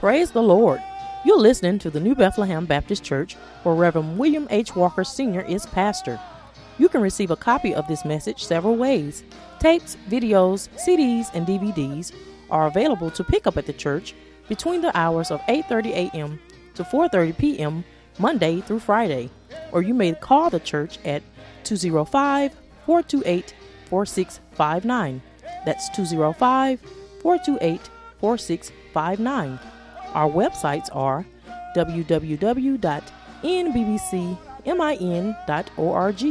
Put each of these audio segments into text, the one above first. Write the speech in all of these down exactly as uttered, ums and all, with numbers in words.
Praise the Lord. You're listening to the New Bethlehem Baptist Church, where Reverend William H. Walker Senior is pastor. You can receive a copy of this message several ways. Tapes, videos, C Ds, and D V Ds are available to pick up at the church between the hours of eight thirty a.m. to four thirty p.m. Monday through Friday. Or you may call the church at two oh five, four two eight, four six five nine. That's two oh five, four two eight, four six five nine. Our websites are w w w dot n b b c min dot org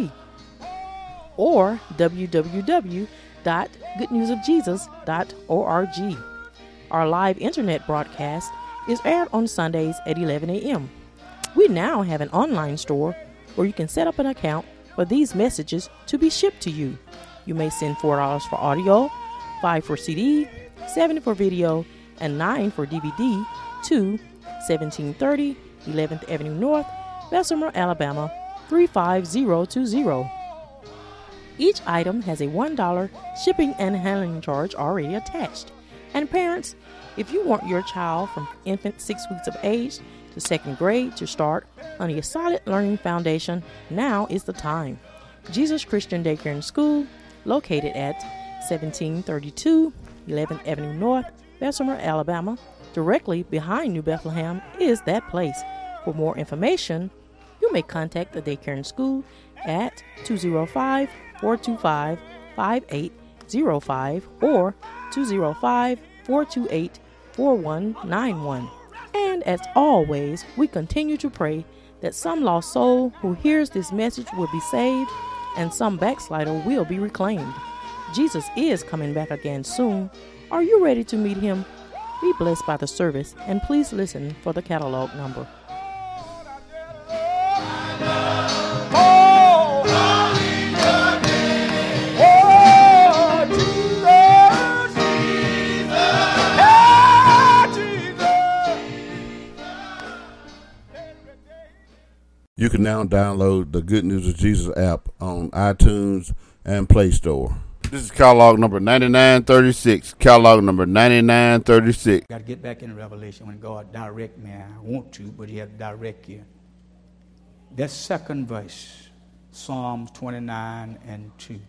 or w w w dot good news of jesus dot org. Our live internet broadcast is aired on Sundays at eleven a.m. We now have an online store where you can set up an account for these messages to be shipped to you. You may send four dollars for audio, five dollars for C D, seven dollars for video, and nine dollars for D V D to seventeen thirty eleventh Avenue North, Bessemer, Alabama three five zero two zero. Each item has a one dollar shipping and handling charge already attached. And parents, if you want your child from infant six weeks of age to second grade to start on a solid learning foundation, now is the time. Jesus Christian Daycare and School, located at seventeen thirty-two eleventh Avenue North, Bessemer, Alabama, directly behind New Bethlehem, is that place. For more information, you may contact the Daycare and School at two oh five, four two five, five eight oh five or two oh five, four two eight, four one nine one. And as always, we continue to pray that some lost soul who hears this message will be saved and some backslider will be reclaimed. Jesus is coming back again soon. Are you ready to meet him? Be blessed by the service, and please listen for the catalog number. You can now download the Good News of Jesus app on iTunes and Play Store. This is catalog number ninety-nine thirty-six. Catalog number ninety-nine thirty-six. Got to get back in Revelation when God direct me. I want to, but he had to direct you. That second verse, Psalms twenty-nine and two.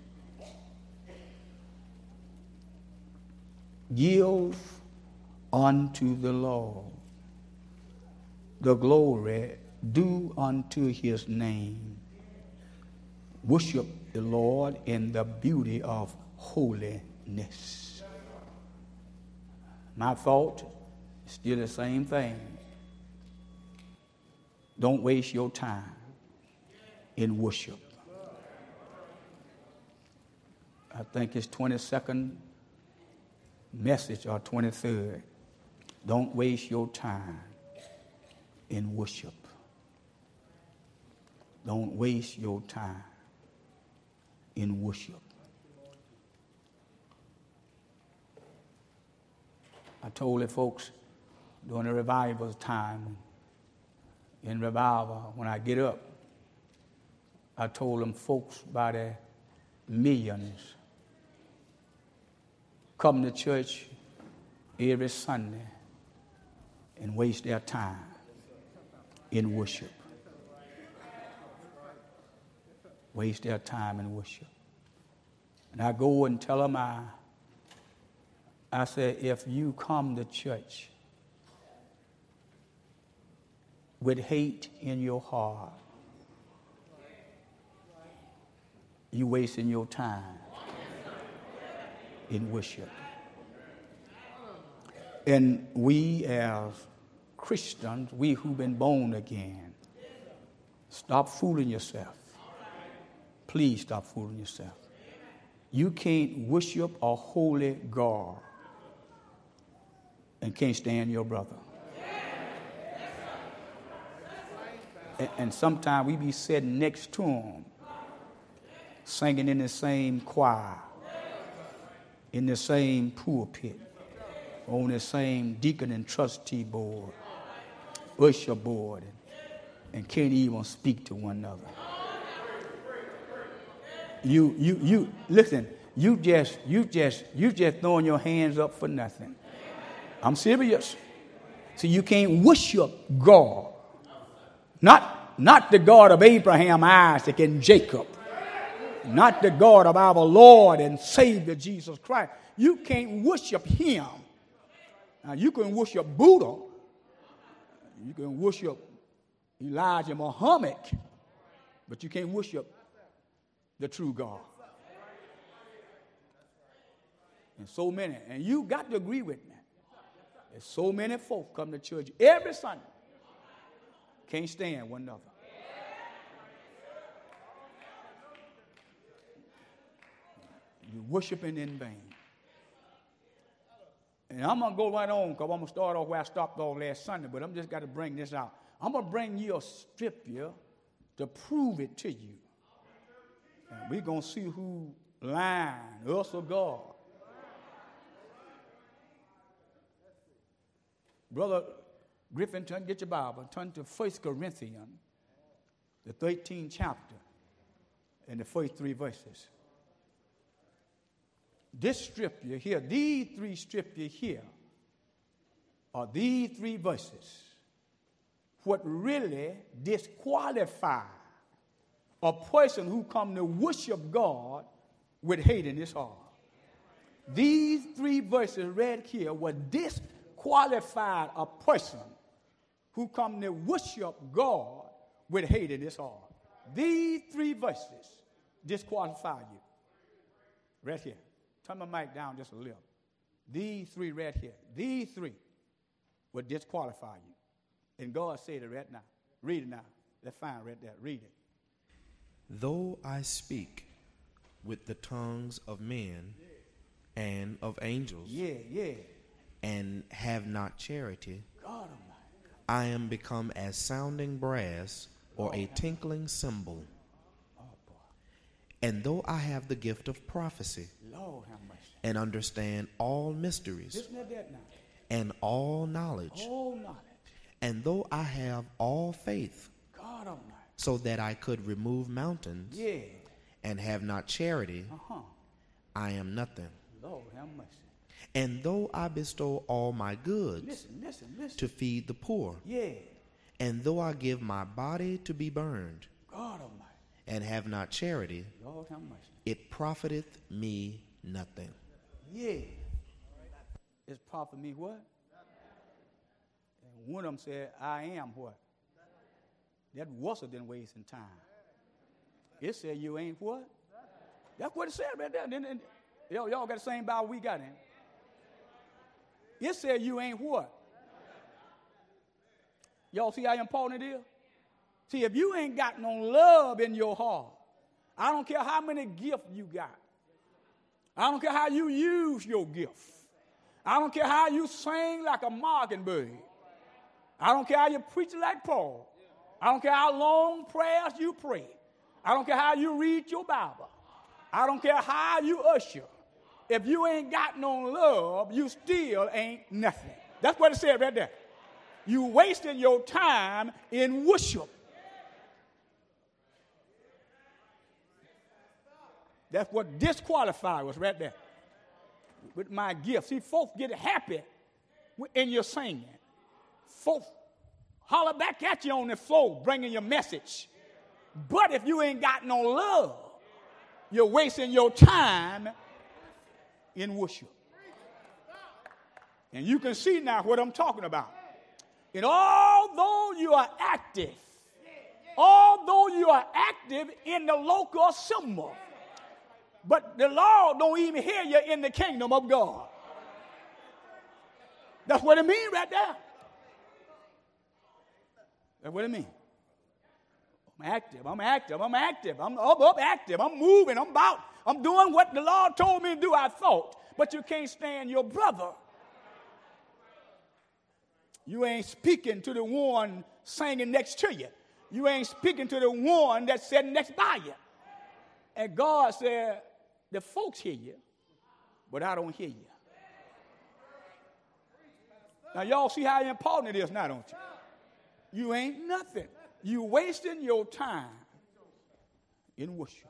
Give unto the Lord the glory due unto his name. Worship the Lord in the beauty of holiness. My thought is still the same thing. Don't waste your time in worship. I think it's twenty-second message or twenty-third. Don't waste your time in worship. Don't waste your time in worship. I told the folks during the revival time, in revival, when I get up, I told them folks by the millions come to church every Sunday and waste their time in worship. Waste their time in worship. And I go and tell them, I, I say, if you come to church with hate in your heart, you wasting your time in worship. And we as Christians, we who've been born again, stop fooling yourself. Please stop fooling yourself. You can't worship a holy God and can't stand your brother. And, and sometimes we be sitting next to him, singing in the same choir, in the same pulpit, on the same deacon and trustee board, usher board, and, and can't even speak to one another. You, you, you, listen, you just, you just, you just throwing your hands up for nothing. I'm serious. So you can't worship God. Not, not the God of Abraham, Isaac, and Jacob. Not the God of our Lord and Savior Jesus Christ. You can't worship him. Now you can worship Buddha. You can worship Elijah Muhammad. But you can't worship the true God. And so many, and you got to agree with me. There's so many folk come to church every Sunday. Can't stand one another. You're worshiping in vain. And I'm going to go right on because I'm going to start off where I stopped off last Sunday, but I'm just got to bring this out. I'm going to bring you a scripture to prove it to you. And we're going to see who lying, us or God. Brother Griffin, turn, get your Bible. Turn to First Corinthians, the thirteenth chapter, and the first three verses. This scripture here, these three scriptures here, are these three verses, what really disqualify a person who come to worship God with hate in his heart. These three verses read here were disqualified a person who come to worship God with hate in his heart. These three verses disqualify you. Right here. Turn my mic down just a little. These three right here. These three will disqualify you. And God said it right now. Read it now. That's fine right there. Read it. Though I speak with the tongues of men and of angels, yeah, yeah, and have not charity, God Almighty, I am become as sounding brass or a tinkling cymbal. Oh, boy. And though I have the gift of prophecy, Lord have mercy, and understand all mysteries, isn't that that now? and all knowledge, All knowledge, and though I have all faith, God Almighty, so that I could remove mountains, yeah, and have not charity, uh-huh, I am nothing. Lord have mercy. And though I bestow all my goods Listen, listen, listen. to feed the poor, Yeah, and though I give my body to be burned, God Almighty, and have not charity, Lord have mercy. it profiteth me nothing. Yeah. It's profit me what? And one of them said, I am what? That worse than wasting time. It said you ain't what? That's what it said right there. Then, then, y'all, y'all got the same Bible we got in. It said you ain't what? Y'all see how important it is? See, if you ain't got no love in your heart, I don't care how many gifts you got. I don't care how you use your gift. I don't care how you sing like a mockingbird. I don't care how you preach like Paul. I don't care how long prayers you pray. I don't care how you read your Bible. I don't care how you usher. If you ain't got no love, you still ain't nothing. That's what it said right there. You wasted your time in worship. That's what disqualified was right there. With my gift. See, folks get happy in your singing. Folks holler back at you on the floor, bringing your message. But if you ain't got no love, you're wasting your time in worship. And you can see now what I'm talking about. And although you are active, although you are active in the local assembly, but the Lord don't even hear you in the kingdom of God. That's what it means right there. That's what it means. I'm active, I'm active, I'm active, I'm up, up active, I'm moving, I'm about, I'm doing what the Lord told me to do, I thought. But you can't stand your brother. You ain't speaking to the one singing next to you. You ain't speaking to the one that's sitting next by you. And God said, the folks hear you, but I don't hear you. Now, y'all see how important it is now, don't you? You ain't nothing. You wasting your time in worship.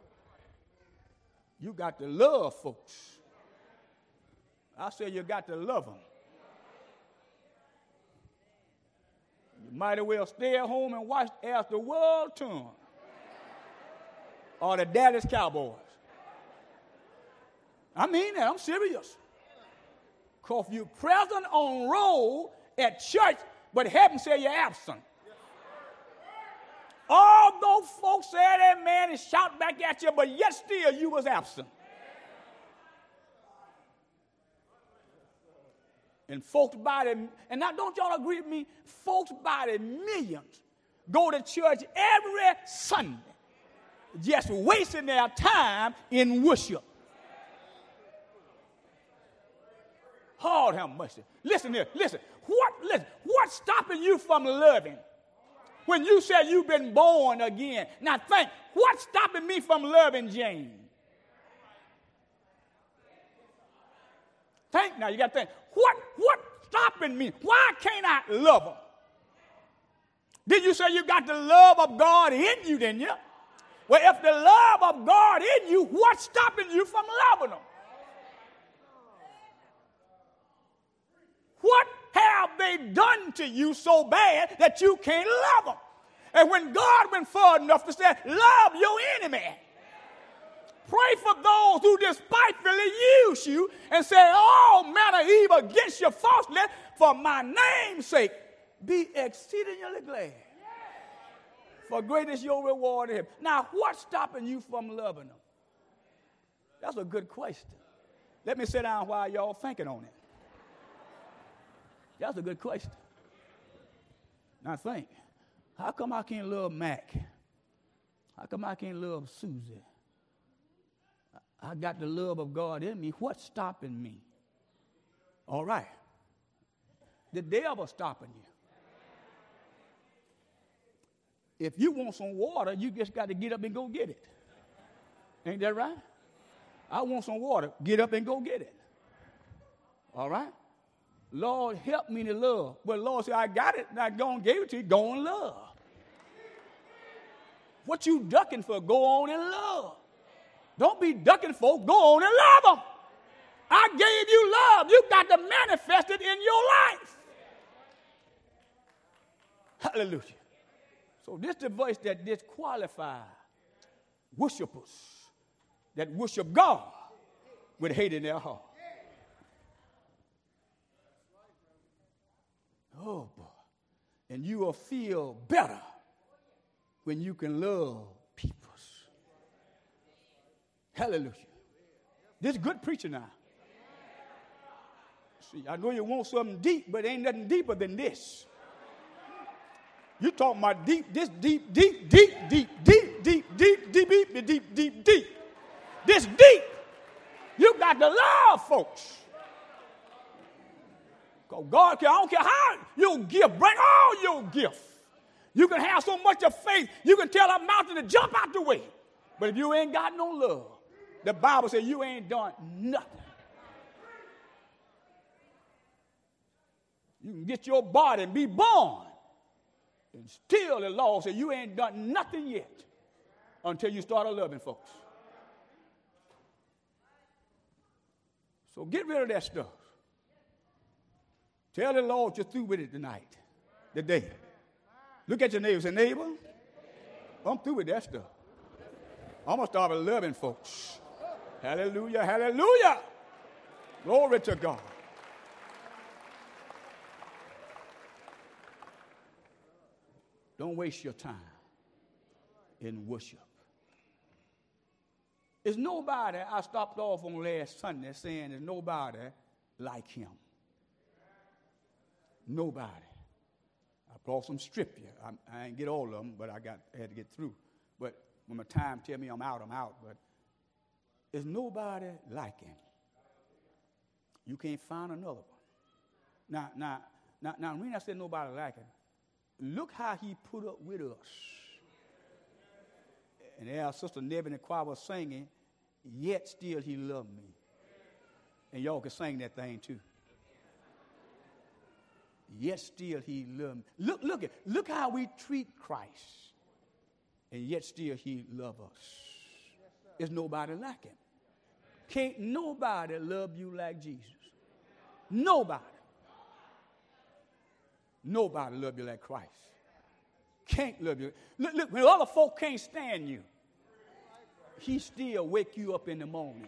You got to love folks. I say you got to love them. Might as well stay at home and watch as the world turn. Or the Dallas Cowboys. I mean that. I'm serious. Because you're present on roll at church, but heaven say you're absent. Although folks say that man and shout back at you, but yet still you was absent. And folks by the, and now don't y'all agree with me, folks by the millions go to church every Sunday, just wasting their time in worship. Lord have mercy. Listen here, listen. What, listen, what's stopping you from loving? When you said you've been born again. Now think, what's stopping me from loving Jane? Think now, you got to think. What, what's stopping me? Why can't I love her? Did you say you got the love of God in you, didn't you? Well, if the love of God in you, what's stopping you from loving them? What have they done to you so bad that you can't love them? And when God went far enough to say, love your enemy. Pray for those who despitefully use you and say all manner of evil against you falsely for my name's sake. Be exceedingly glad. For great is your reward in him. Now, what's stopping you from loving them? That's a good question. Let me sit down while y'all thinking on it. That's a good question. Now think, how come I can't love Mac? How come I can't love Susie? I got the love of God in me. What's stopping me? All right. The devil's stopping you. If you want some water, you just got to get up and go get it. Ain't that right? I want some water. Get up and go get it. All right? Lord, help me to love. But Lord said, I got it. Now go and gave it to you. Go and love. What you ducking for? Go on and love. Don't be ducking folk. Go on and love them. I gave you love. You got to manifest it in your life. Hallelujah. So this is the voice that disqualifies worshipers that worship God with hate in their heart. Oh, boy. And you will feel better when you can love people. Hallelujah. This is good preaching now. See, I know you want something deep, but ain't nothing deeper than this. You talking about deep, this deep, deep, deep, deep, deep, deep, deep, deep, deep, deep, deep, deep. This deep. You got to love folks. Because God, I don't care how you give, bring all your gifts. You can have so much of faith, you can tell a mountain to jump out the way. But if you ain't got no love, the Bible says you ain't done nothing. You can get your body and be born. And still the law says you ain't done nothing yet until you start loving folks. So get rid of that stuff. Tell the Lord you're through with it tonight, today. Look at your neighbor and say, neighbor, I'm through with that stuff. I'm going to start loving folks. Hallelujah, hallelujah. Glory to God. Don't waste your time in worship. There's nobody, I stopped off on last Sunday saying there's nobody like him. Nobody. I brought some strip here. I, I ain't get all of them, but I got I had to get through. But when my time tell me I'm out, I'm out. But there's nobody like him. You can't find another one. Now, now, now, now, when I said nobody like him, look how he put up with us. And our sister Nebby in the choir was singing, yet still he loved me. And y'all can sing that thing too. Yet still he loved me. Look, look at, look how we treat Christ. And yet still he loves us. There's nobody like him. Can't nobody love you like Jesus. Nobody. Nobody love you like Christ. Can't love you. Look, look, when other folk can't stand you, he still wake you up in the morning.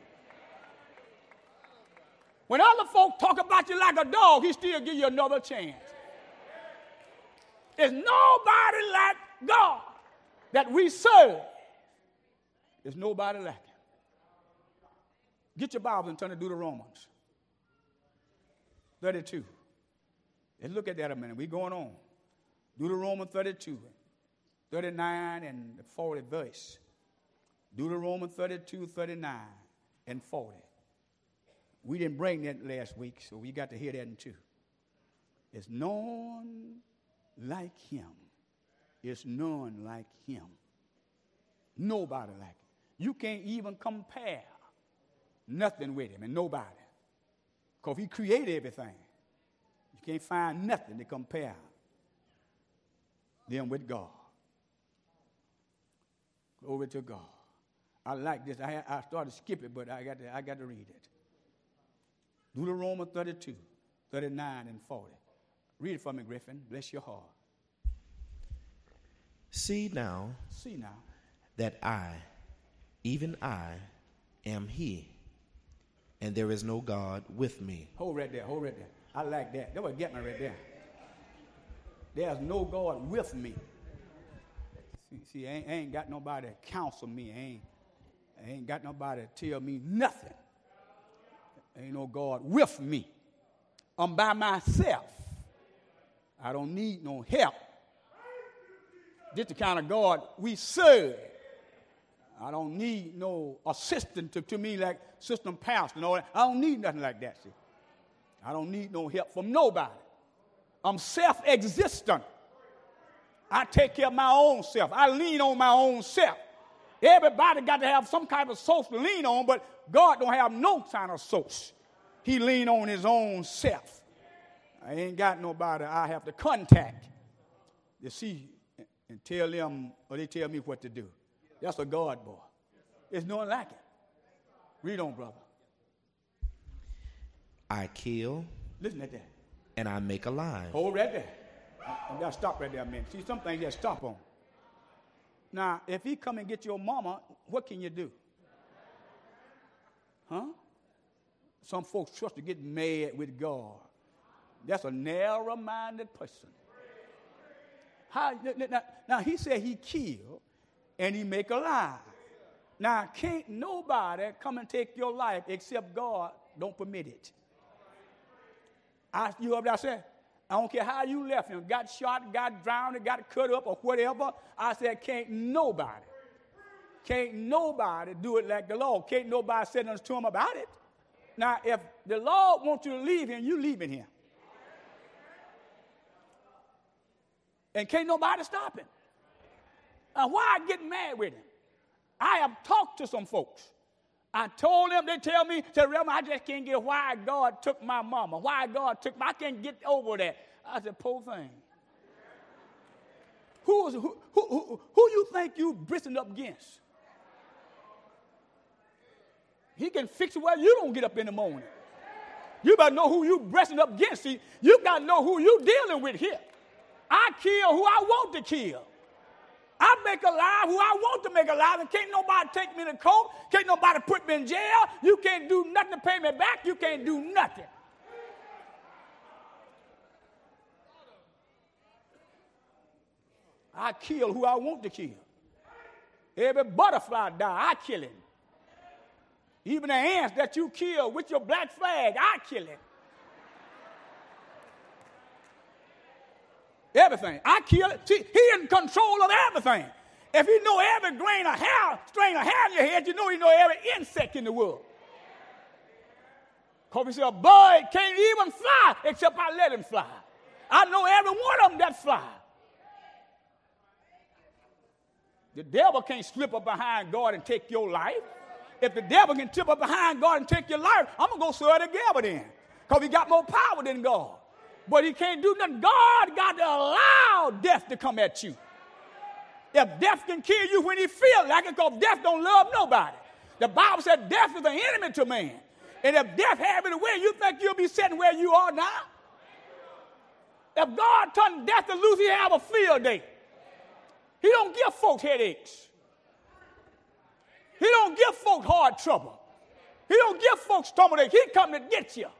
When other folk talk about you like a dog, he still give you another chance. There's nobody like God that we serve. There's nobody like him. Get your Bible and turn to Deuteronomy thirty-two. Let's look at that a minute. We're going on. Deuteronomy thirty-two, thirty-nine and the fortieth verse. Deuteronomy thirty-two, thirty-nine and forty. We didn't bring that last week, so we got to hear that in two. It's none like him. It's none like him. Nobody like him. You can't even compare nothing with him, and nobody. Because he created everything. You can't find nothing to compare them with God. Glory to God. I like this. I, I started to skip it, but I got to, I got to read it. Deuteronomy thirty-two, thirty-nine and forty. Read it for me, Griffin. Bless your heart. See now, See now that I, even I, am he, and there is no God with me. Hold right there, hold right there. I like that. That would get me right there. There's no God with me. See, see I, ain't, I ain't got nobody to counsel me. I ain't, I ain't got nobody to tell me nothing. Ain't no God with me. I'm by myself. I don't need no help. This the kind of God we serve. I don't need no assistant to, to me like system pastor and all that. I don't need nothing like that, see. I don't need no help from nobody. I'm self-existent. I take care of my own self. I lean on my own self. Everybody got to have some kind of source to lean on, but God don't have no kind of source. He lean on his own self. I ain't got nobody I have to contact to see and tell them, or they tell me what to do. That's a God boy. There's no one like it. Read on, brother. I kill. Listen to that. And I make alive. Hold right there. I got to stop right there a minute. See, some things you have to stop on. Now, if he come and get your mama, what can you do? Huh? Some folks trust to get mad with God. That's a narrow-minded person. How, now, now, he said he killed and he make alive. Now, can't nobody come and take your life except God don't permit it. I, you heard what I said? I don't care how you left him, got shot, got drowned, got cut up or whatever. I said, can't nobody, can't nobody do it like the Lord. Can't nobody say nothing to him about it. Now, if the Lord wants you to leave him, you leaving him. And can't nobody stop him. Now, why I get mad with him? I have talked to some folks. I told them, they tell me, said, Reverend, I just can't get why God took my mama, why God took my, I can't get over that. I said, poor thing. Who, is, who, who, who, who you think you bristling up against? He can fix it while you don't get up in the morning. You better know who you bristling up against. See, you got to know who you dealing with here. I kill who I want to kill. I make alive who I want to make alive, and can't nobody take me to court. Can't nobody put me in jail. You can't do nothing to pay me back. You can't do nothing. I kill who I want to kill. Every butterfly die, I kill him. Even the ants that you kill with your black flag, I kill him. Everything. I kill it. See, he in control of everything. If you know every grain of hair, strain of hair in your head, you know you know every insect in the world. Because we say a bird can't even fly except I let him fly. I know every one of them that fly. The devil can't slip up behind God and take your life. If the devil can slip up behind God and take your life, I'm going to go serve the devil then. Because he got more power than God. But he can't do nothing. God got to allow death to come at you. If death can kill you when he feels like it, because death don't love nobody. The Bible said death is an enemy to man. And if death have it away, you think you'll be sitting where you are now? If God turned death and loose, he'd have a field day. He don't give folks headaches. He don't give folks hard trouble. He don't give folks stomach ache. He come to get you.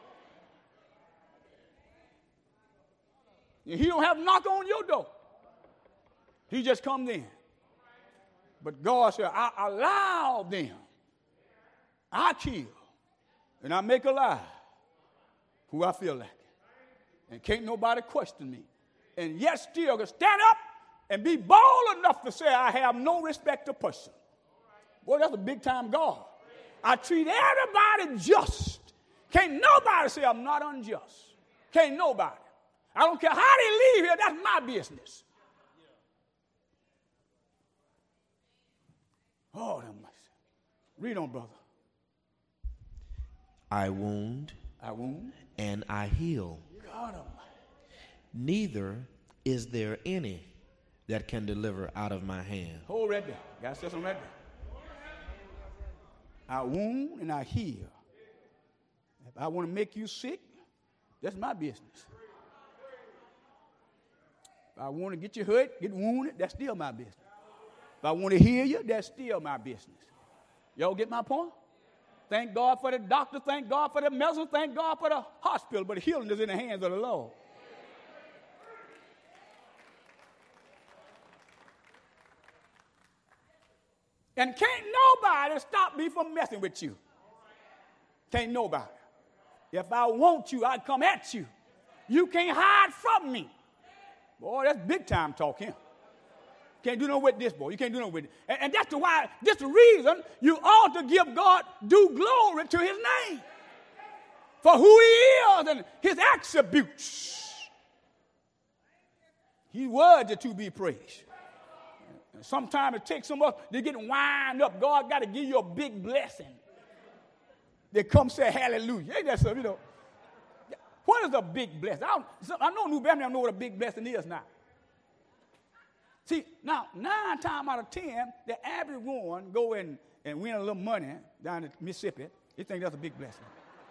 He don't have to knock on your door. He just comes in. But God said, I allow them. I kill. And I make alive who I feel like. And can't nobody question me. And yet still can stand up and be bold enough to say I have no respect to person. Boy, that's a big time God. I treat everybody just. Can't nobody say I'm not unjust. Can't nobody. I don't care how they leave here, that's my business. Oh, that mercy. Read on, brother. I wound. I wound. And I heal. God Almighty. Neither is there any that can deliver out of my hand. Hold right there. Got to say something right there. I wound and I heal. If I want to make you sick, that's my business. If I want to get you hurt, get wounded, that's still my business. If I want to heal you, that's still my business. Y'all get my point? Thank God for the doctor. Thank God for the medicine. Thank God for the hospital. But the healing is in the hands of the Lord. And can't nobody stop me from messing with you. Can't nobody. If I want you, I come at you. You can't hide from me. Boy, that's big time talk here. Can't do no with this, boy. You can't do no with it. And, and that's the why, that's the reason you ought to give God due glory to his name. For who he is and his attributes. He's worthy to be praised. Sometimes it takes some of us to get wind up. God got to give you a big blessing. They come say hallelujah. Ain't that something, you know? What is a big blessing? I, don't, I know New Bethlehem know what a big blessing is now. See, now, nine times out of ten, the average one go and, and win a little money down in Mississippi. You think that's a big blessing.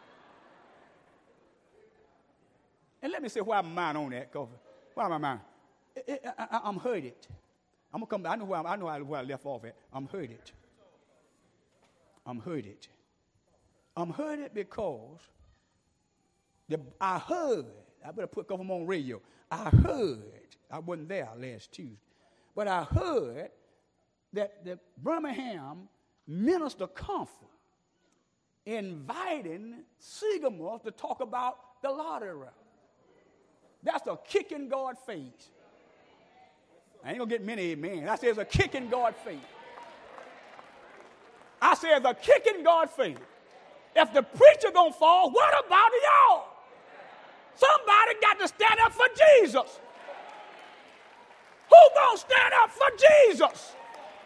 And let me say why I'm mine on that, because why am I mine? It, it, I, I, I'm hurted. I'm gonna come back. I know where I, I know where I left off at. I'm hurted. I'm hurted. I'm hurted because the, I heard. I better put a couple more on radio. I heard. I wasn't there last Tuesday, but I heard that the Birmingham Minister Conference inviting Sycamore to talk about the lottery. That's a kick in God's face. I ain't gonna get many amen. I say it's a kick in God's face. I say it's a kick in God's face. If the preacher gonna fall, what about y'all? Somebody got to stand up for Jesus. Who gonna stand up for Jesus?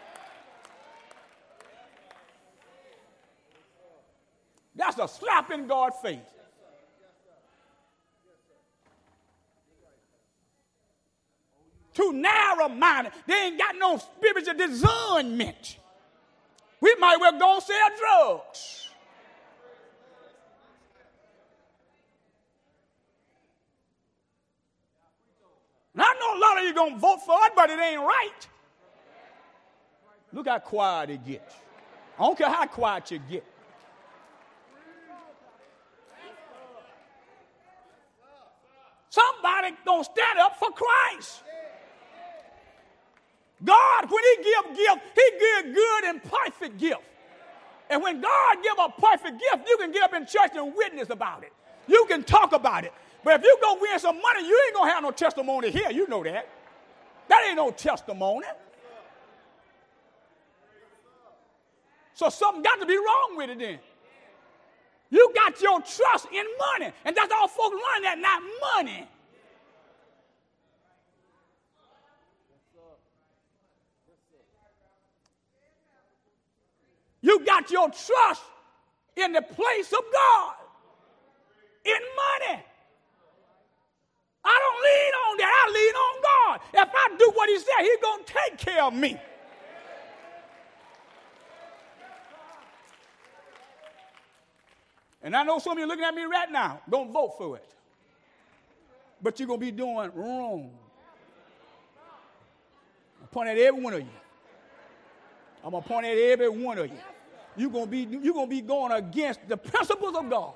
That's a slap in God's face. Too narrow-minded. They ain't got no spiritual discernment. We might well go and sell drugs. And I know a lot of you going to vote for it, but it ain't right. Look how quiet it gets. I don't care how quiet you get. Somebody going to stand up for Christ. God, when he give gift, he give good and perfect gift. And when God give a perfect gift, you can get up in church and witness about it. You can talk about it. But if you go win some money, you ain't going to have no testimony here. You know that. That ain't no testimony. So something got to be wrong with it then. You got your trust in money. And that's all folks running at, not money. You got your trust in the place of God, in money. I don't lean on that. I lean on God. If I do what he said, he's going to take care of me. And I know some of you looking at me right now, don't vote for it. but you're going to be doing wrong. I'm pointing at every one of you. I'm going to point at every one of you. You're going to be, you're going to be going against the principles of God.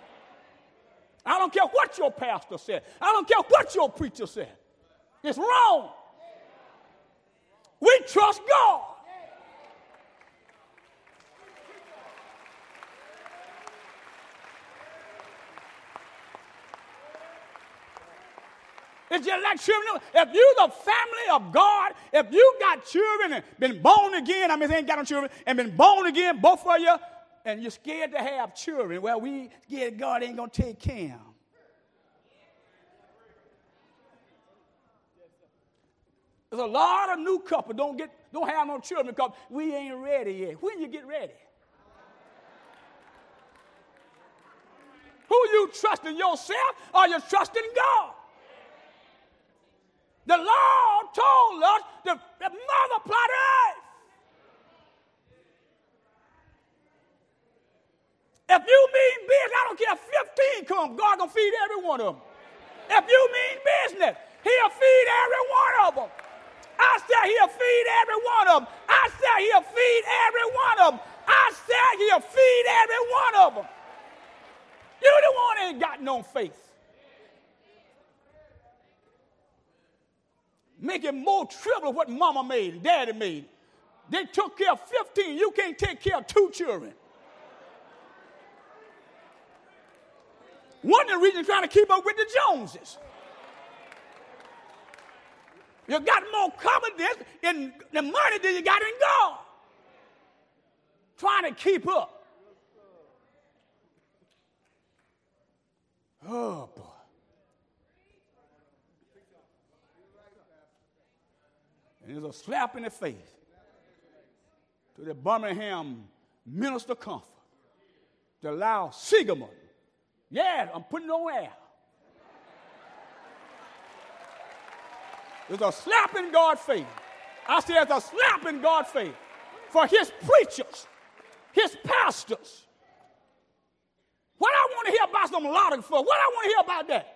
I don't care what your pastor said. I don't care what your preacher said. It's wrong. We trust God. It's just like children. If you're the family of God, if you got children and been born again, I mean, they ain't got no children, and been born again, both of you, and you're scared to have children, well, we scared God ain't going to take care of them. There's a lot of new couples don't get, don't have no children because we ain't ready yet. When you get ready? Who you trusting, yourself or you trusting God? The Lord told us to, to multiply the earth. If you mean business, I don't care if fifteen come, God gonna feed every one of them. If you mean business, he'll feed every one of them. I said he'll feed every one of them. I said he'll feed every one of them. I said he'll feed every one of them. You the one that ain't got no faith. Make it more triple what mama made and daddy made. They took care of fifteen. You can't take care of two children. One of the reasons trying to keep up with the Joneses. You got more confidence in the money than you got in God. Trying to keep up. Oh, boy. And there's a slap in the face to the Birmingham Minister Comfort to allow Siegmund. Yeah, I'm putting it on air. There's a slap in God's face. I said there's a slap in God's face for his preachers, his pastors. What I want to hear about some lauding for? What I want to hear about that?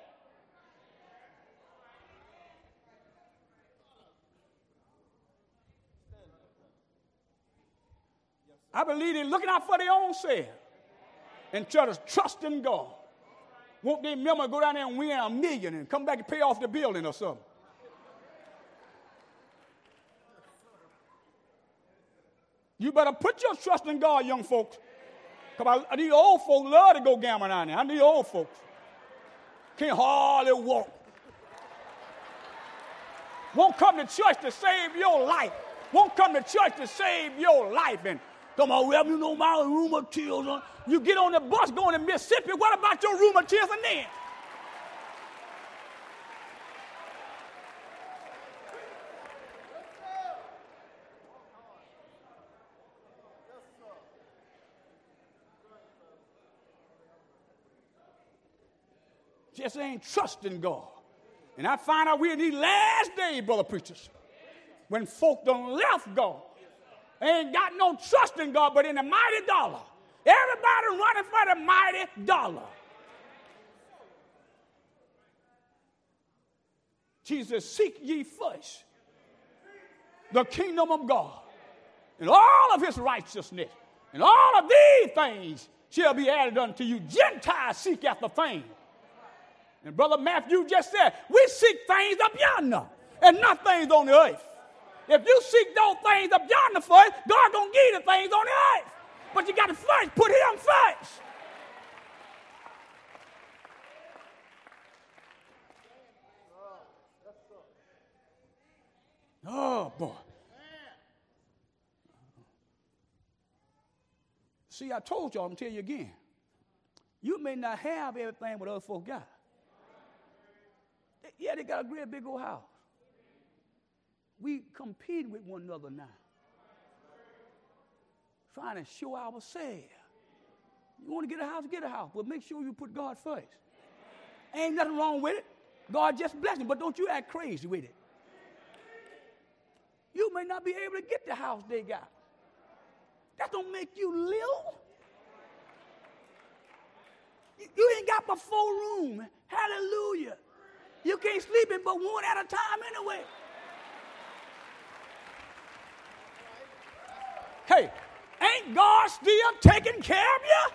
I believe they're looking out for their own self and try to trust in God. Won't they remember go down there and win a million and come back and pay off the building or something? You better put your trust in God, young folks. Because I, I these old folks love to go gambling down there. I need old folks. Can't hardly walk. Won't come to church to save your life. Won't come to church to save your life. And come on, well, you know my rheumatism. You get on the bus going to Mississippi. What about your rheumatism then? Just ain't trusting God. And I find out we're in these last days, brother preachers, when folk done left God. They ain't got no trust in God, but in the mighty dollar. Everybody running for the mighty dollar. Jesus, seek ye first the kingdom of God and all of his righteousness. And all of these things shall be added unto you. Gentiles seek after fame. And Brother Matthew just said, we seek things up yonder and not things on the earth. If you seek those things up yonder first, God gonna give you the things on the earth. But you got to first put him first. Oh, boy. See, I told y'all, I'm going to tell you again. You may not have everything what other folks got. Yeah, they got a great big old house. We compete with one another now. Trying to show ourselves. You want to get a house, get a house. But make sure you put God first. Ain't nothing wrong with it. God just bless you, but don't you act crazy with it. You may not be able to get the house they got. That don't make you little. You ain't got but four rooms. Hallelujah. You can't sleep in but one at a time anyway. Hey, ain't God still taking care of you?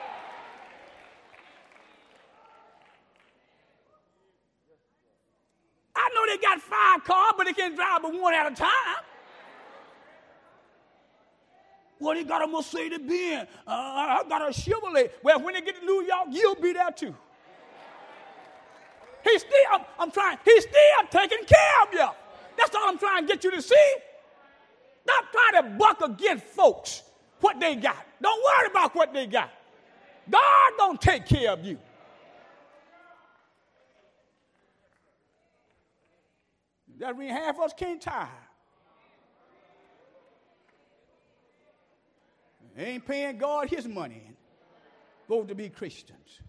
I know they got five cars, but they can't drive but one at a time. Well, they got a Mercedes-Benz. Uh, I got a Chevrolet. Well, when they get to New York, you'll be there too. He's still, I'm, I'm trying, he's still taking care of you. That's all I'm trying to get you to see. Stop trying to buck against folks, what they got. Don't worry about what they got. God gonna take care of you. That means half of us can't tithe. Ain't paying God his money. Supposed to be Christians.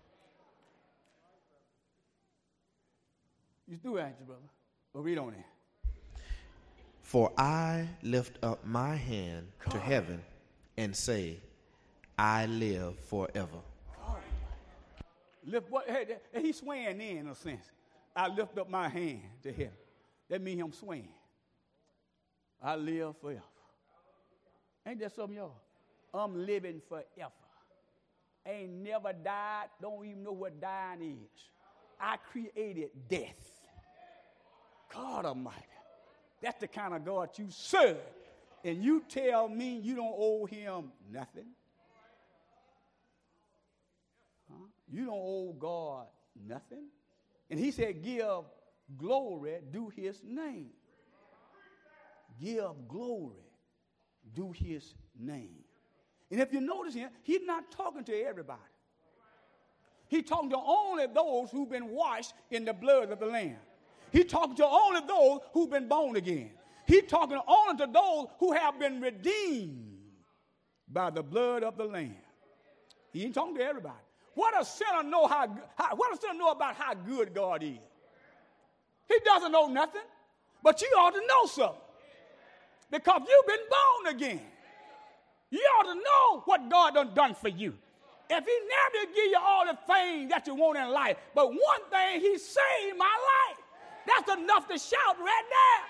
You do, ain't you, brother? But read on it. For I lift up my hand God. to heaven and say, I live forever. God. Lift what? Hey, he's swaying in, in a sense. I lift up my hand to heaven. That means I'm swaying. I live forever. Ain't that something, y'all? I'm living forever. Ain't never died. Don't even know what dying is. I created death. God Almighty. That's the kind of God you serve. And you tell me you don't owe him nothing? Huh? You don't owe God nothing? And he said, give glory, do his name. Give glory, do his name. And if you notice here, he's not talking to everybody. He's talking to only those who've been washed in the blood of the Lamb. He's talking to only those who've been born again. He's talking only to those who have been redeemed by the blood of the Lamb. He ain't talking to everybody. What does sinner know how, how what does sinner know about how good God is? He doesn't know nothing, but you ought to know something. Because you've been born again. You ought to know what God done done for you. If he never give you all the things that you want in life, but one thing, he saved my life. That's enough to shout right there.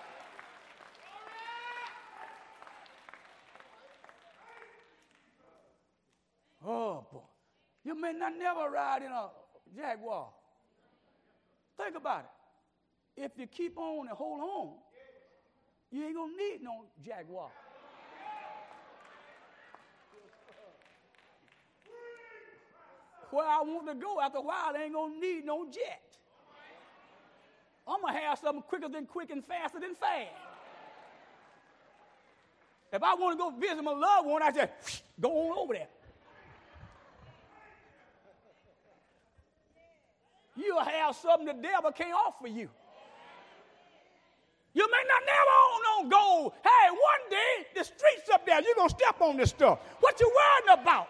Oh, boy. You may not never ride in a Jaguar. Think about it. If you keep on and hold on, you ain't going to need no Jaguar. Where I want to go, after a while, I ain't going to need no jet. I'm going to have something quicker than quick and faster than fast. If I want to go visit my loved one, I say, go on over there. You'll have something the devil can't offer you. You may not never own no gold. Hey, one day, the streets up there, you're going to step on this stuff. What you worrying about?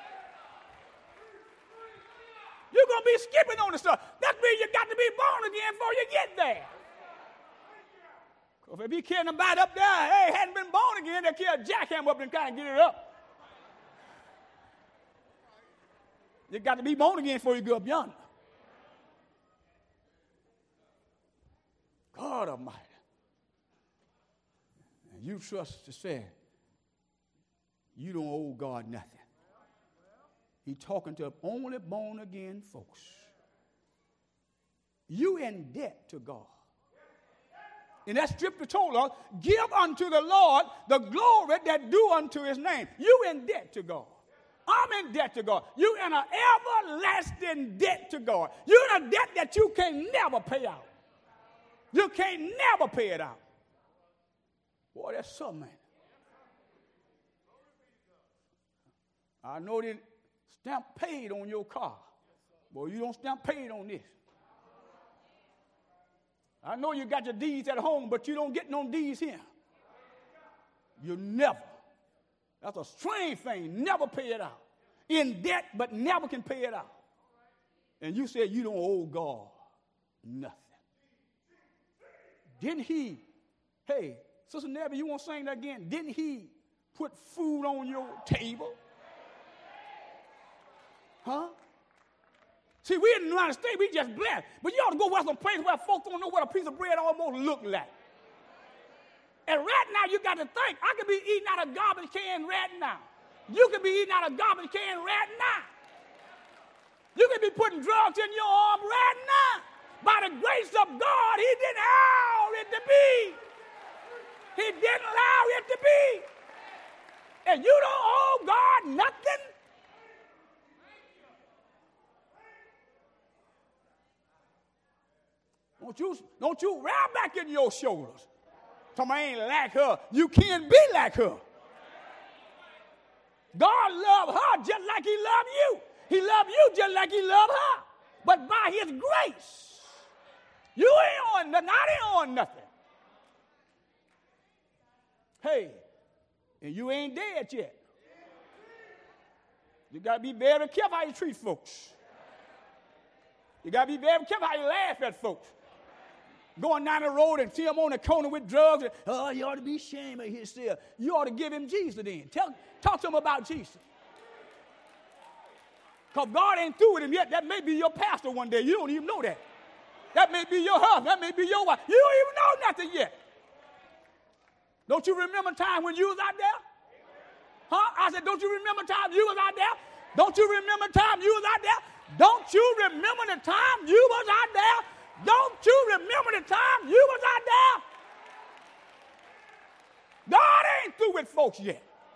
You're going to be skipping on this stuff. That means you got to be born again before you get there. Because if he killing about up there, hey, hadn't been born again, they'll kill a jackhammer up and kind of get it up. You got to be born again before you go up yonder. God Almighty. And you trust to say, you don't owe God nothing. He's talking to only born again folks. You in debt to God. And that scripture told us, give unto the Lord the glory that due unto his name. You in debt to God. I'm in debt to God. You in an everlasting debt to God. You're in a debt that you can never pay out. You can't never pay it out. Boy, that's something. I know that stamp paid on your car. Boy, you don't stamp paid on this. I know you got your deeds at home, but you don't get no deeds here. You never. That's a strange thing. Never pay it out. In debt, but never can pay it out. And you said you don't owe God nothing. Didn't he, hey, Sister Nebby, you want to sing that again? Didn't he put food on your table? Huh? See, See, we in the United States, we just blessed. But you ought to go where some place where folks don't know what a piece of bread almost look like. And right now, you got to think, I could be eating out of garbage can right now. You could be eating out of garbage can right now. You could be putting drugs in your arm right now. By the grace of God, he didn't allow it to be. He didn't allow it to be. And you don't owe God nothing. Don't you, don't you round back in your shoulders. Somebody ain't like her. You can't be like her. God loved her just like he loved you. He loved you just like he loved her. But by his grace, you ain't on nothing. I ain't on nothing. Hey, and you ain't dead yet. You got to be very careful how you treat folks. You got to be very careful how you laugh at folks. Going down the road and see him on the corner with drugs. And, oh, you ought to be ashamed of his still. You ought to give him Jesus then. Tell, talk to him about Jesus. Because God ain't through with him yet. That may be your pastor one day. You don't even know that. That may be your husband. That may be your wife. You don't even know nothing yet. Don't you remember time when you was out there? Huh? I said, don't you remember time you was out there? Don't you remember time you was out there? Don't you remember the time you was out there? Don't you remember the time you was out there? God ain't through with folks yet.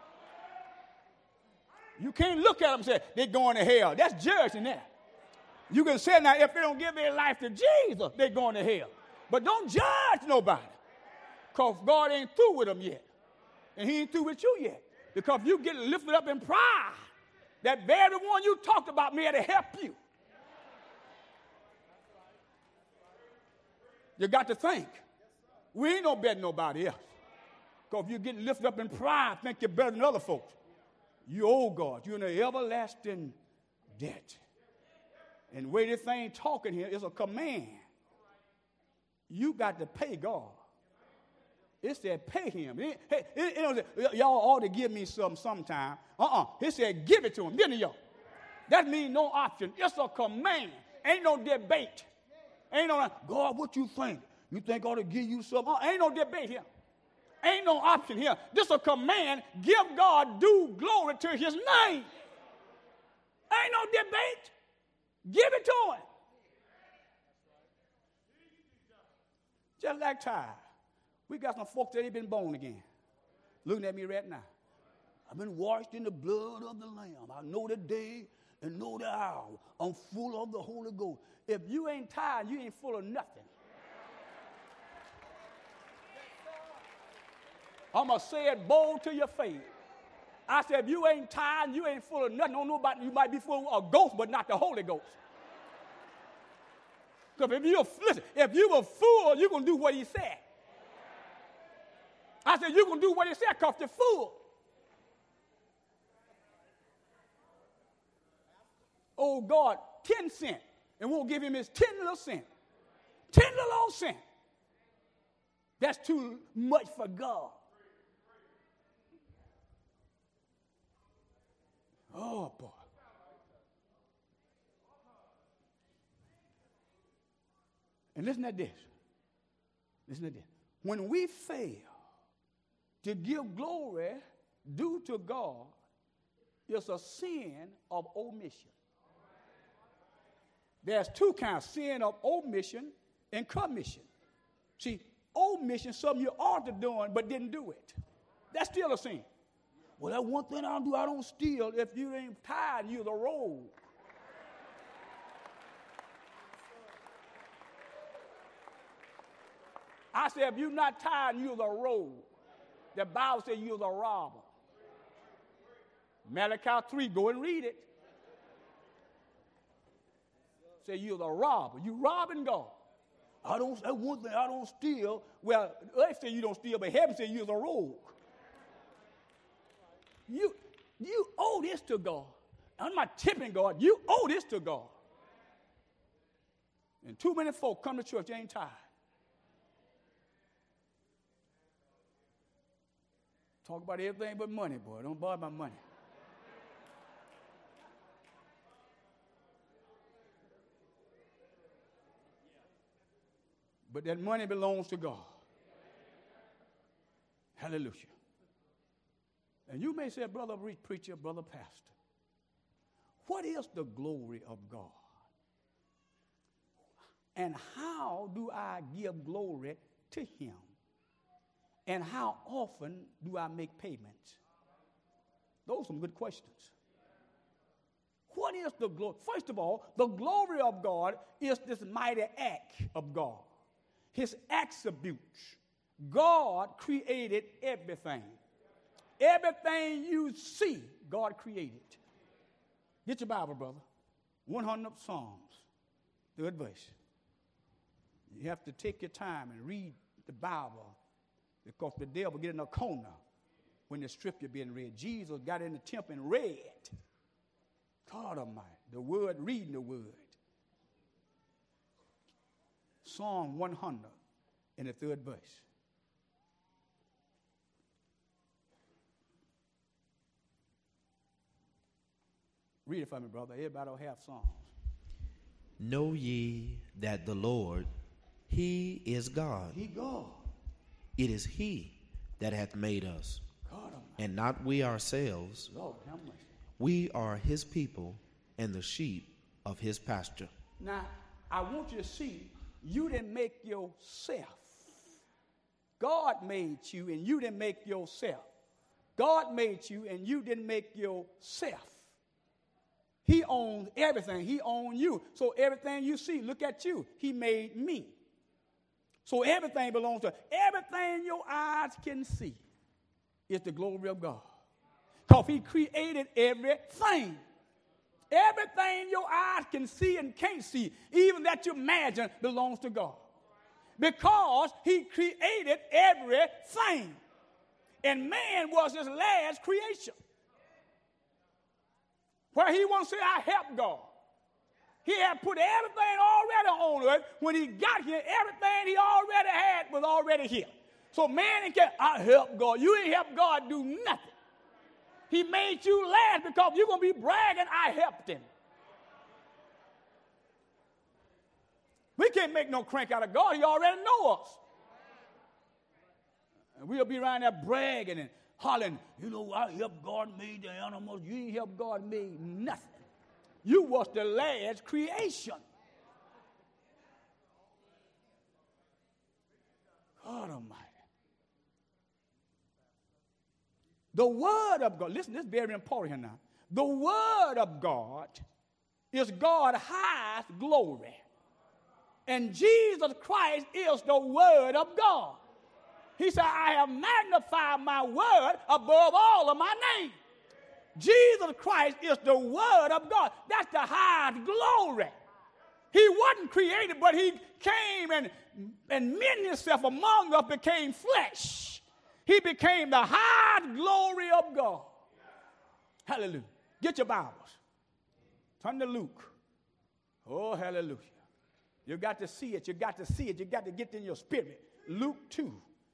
You can't look at them and say, they're going to hell. That's judging that. You can say now, if they don't give their life to Jesus, they're going to hell. But don't judge nobody. Because God ain't through with them yet. And he ain't through with you yet. Because if you get lifted up in pride, that very one you talked about may have to help you. You got to think. We ain't no better than nobody else. Because if you get lifted up in pride, think you're better than other folks. You owe God. You're in an everlasting debt. And the way this thing talking here is a command. You got to pay God. It said pay him. It, it, it, it, y'all ought to give me some sometime. Uh-uh. It said give it to him. Give it to y'all. That means no option. It's a command. Ain't no debate. Ain't no, God, what you think? You think I ought to give you something? Uh, ain't no debate here. Ain't no option here. This is a command. Give God due glory to his name. Ain't no debate. Give it to him. Just like Ty. We got some folks that ain't been born again. Looking at me right now. I've been washed in the blood of the Lamb. I know the day and know the hour. I'm full of the Holy Ghost. If you ain't tired, you ain't full of nothing. I'm going to say it bold to your face. I said, if you ain't tired, you ain't full of nothing. Don't know about, you might be full of a ghost, but not the Holy Ghost. Because if you're, listen, if you were full, you're going to do what he said. I said, you're going to do what he said because you're full. Oh, God, ten cents, and won't give him his ten little cent. ten little old cent. That's too much for God. Oh, boy. And listen to this. Listen to this. When we fail to give glory due to God, it's a sin of omission. There's two kinds, sin of omission and commission. See, omission is something you ought to do but didn't do it. That's still a sin. Well, that one thing I don't do, I don't steal. If you ain't tired, you're the rogue. I said, if you're not tired, you're the rogue. The Bible says you're the robber. Malachi three, go and read it. Say you're the robber. You robbing God. I don't, that one thing I don't steal. Well, earth say you don't steal, but heaven say you're the rogue. You, you owe this to God. I'm not tipping God. You owe this to God. And too many folk come to church, they ain't tired. Talk about everything but money, boy. Don't borrow my money. But that money belongs to God. Hallelujah. And you may say, brother preacher, brother pastor, what is the glory of God? And how do I give glory to him? And how often do I make payments? Those are some good questions. What is the glory? First of all, the glory of God is this mighty act of God. His attributes. God created everything. Everything you see, God created. Get your Bible, brother. one hundred Psalms, third verse. You have to take your time and read the Bible because the devil get in a corner when the scripture being read. Jesus got in the temple and read. God Almighty, the word, reading the word. Psalm one hundred in the third verse. Read it for me, brother. Everybody don't have Psalms. Know ye that the Lord, he is God. He God. It is he that hath made us, God Almighty. and not we ourselves. Lord, have mercy. We are his people and the sheep of his pasture. Now, I want you to see, you didn't make yourself. God made you, and you didn't make yourself. God made you, and you didn't make yourself. He owns everything. He owns you. So everything you see, look at you. He made me. So everything belongs to him. Everything your eyes can see is the glory of God. Because he created everything. Everything your eyes can see and can't see, even that you imagine, belongs to God. Because he created everything. And man was his last creation. Where he wants to say, I help God. He had put everything already on earth. When he got here, everything he already had was already here. So man can, I help God. You ain't help God do nothing. He made you last because you're going to be bragging, I helped him. We can't make no crank out of God. He already knows us. And we'll be around there bragging and hollering, you know, I helped God made the animals. You ain't helped God made nothing. You was the last creation. God Almighty. The word of God, listen, this is very important here now. The word of God is God's highest glory. And Jesus Christ is the word of God. He said, I have magnified my word above all of my name. Jesus Christ is the word of God. That's the highest glory. He wasn't created, but he came and, and mended himself among us, became flesh. He became the highest glory of God. Hallelujah. Get your Bibles. Turn to Luke. Oh, hallelujah. You got to see it. You got to see it. You got to get it in your spirit. Luke two.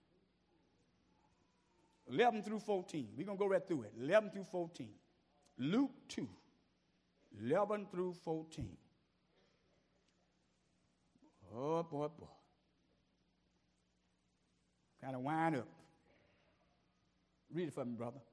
eleven through fourteen. We're going to go right through it. eleven through fourteen. Luke two. eleven through fourteen. Oh, boy, boy. Kind of wind up. Read it for me, brother.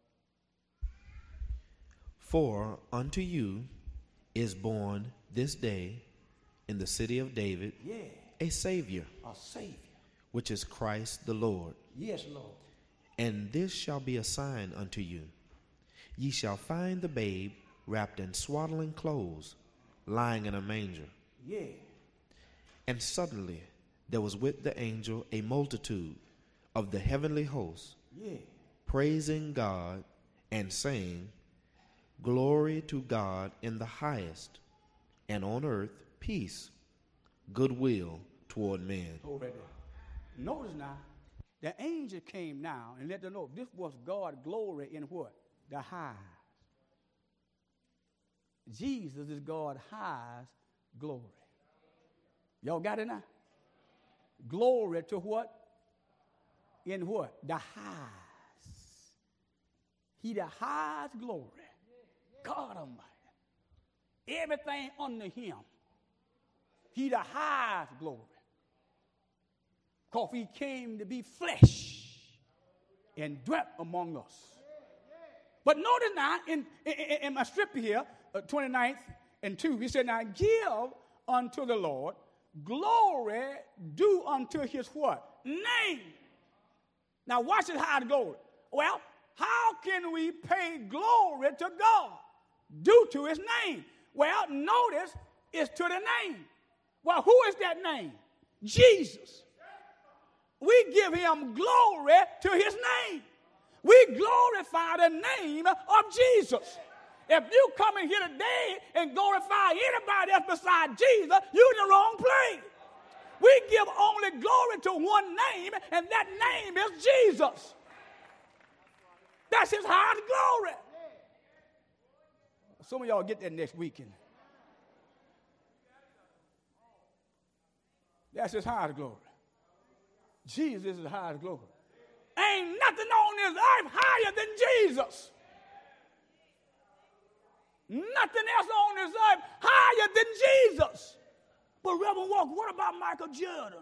For unto you is born this day in the city of David Yeah. a Savior, A Savior. which is Christ the Lord. Yes, Lord. And this shall be a sign unto you. Ye shall find the babe wrapped in swaddling clothes, lying in a manger. Yeah. And suddenly there was with the angel a multitude of the heavenly hosts, Yeah. praising God and saying, Glory to God in the highest, and on earth peace, goodwill toward men. Over there. Notice now, the angel came now and let them know this was God's glory in what? The highest. Jesus is God's highest glory. Y'all got it now? Glory to what? In what? The highest. He the highest glory. God Almighty. Everything under him. He the highest glory. Because he came to be flesh and dwelt among us. But notice now, in, in, in my scripture here, uh, twenty-ninth and two, he said, now give unto the Lord glory due unto his what? Name. Now watch it, how to glory. Well, how can we pay glory to God due to his name? Well, notice it's to the name. Well, who is that name? Jesus. We give him glory to his name. We glorify the name of Jesus. If you come in here today and glorify anybody else besides Jesus, you're in the wrong place. We give only glory to one name, and that name is Jesus. That's his highest glory. Some of y'all get that next weekend. That's his highest glory. Jesus is his highest glory. Ain't nothing on this earth higher than Jesus. Nothing else on this earth higher than Jesus. But Reverend Walker, what about Michael Jordan?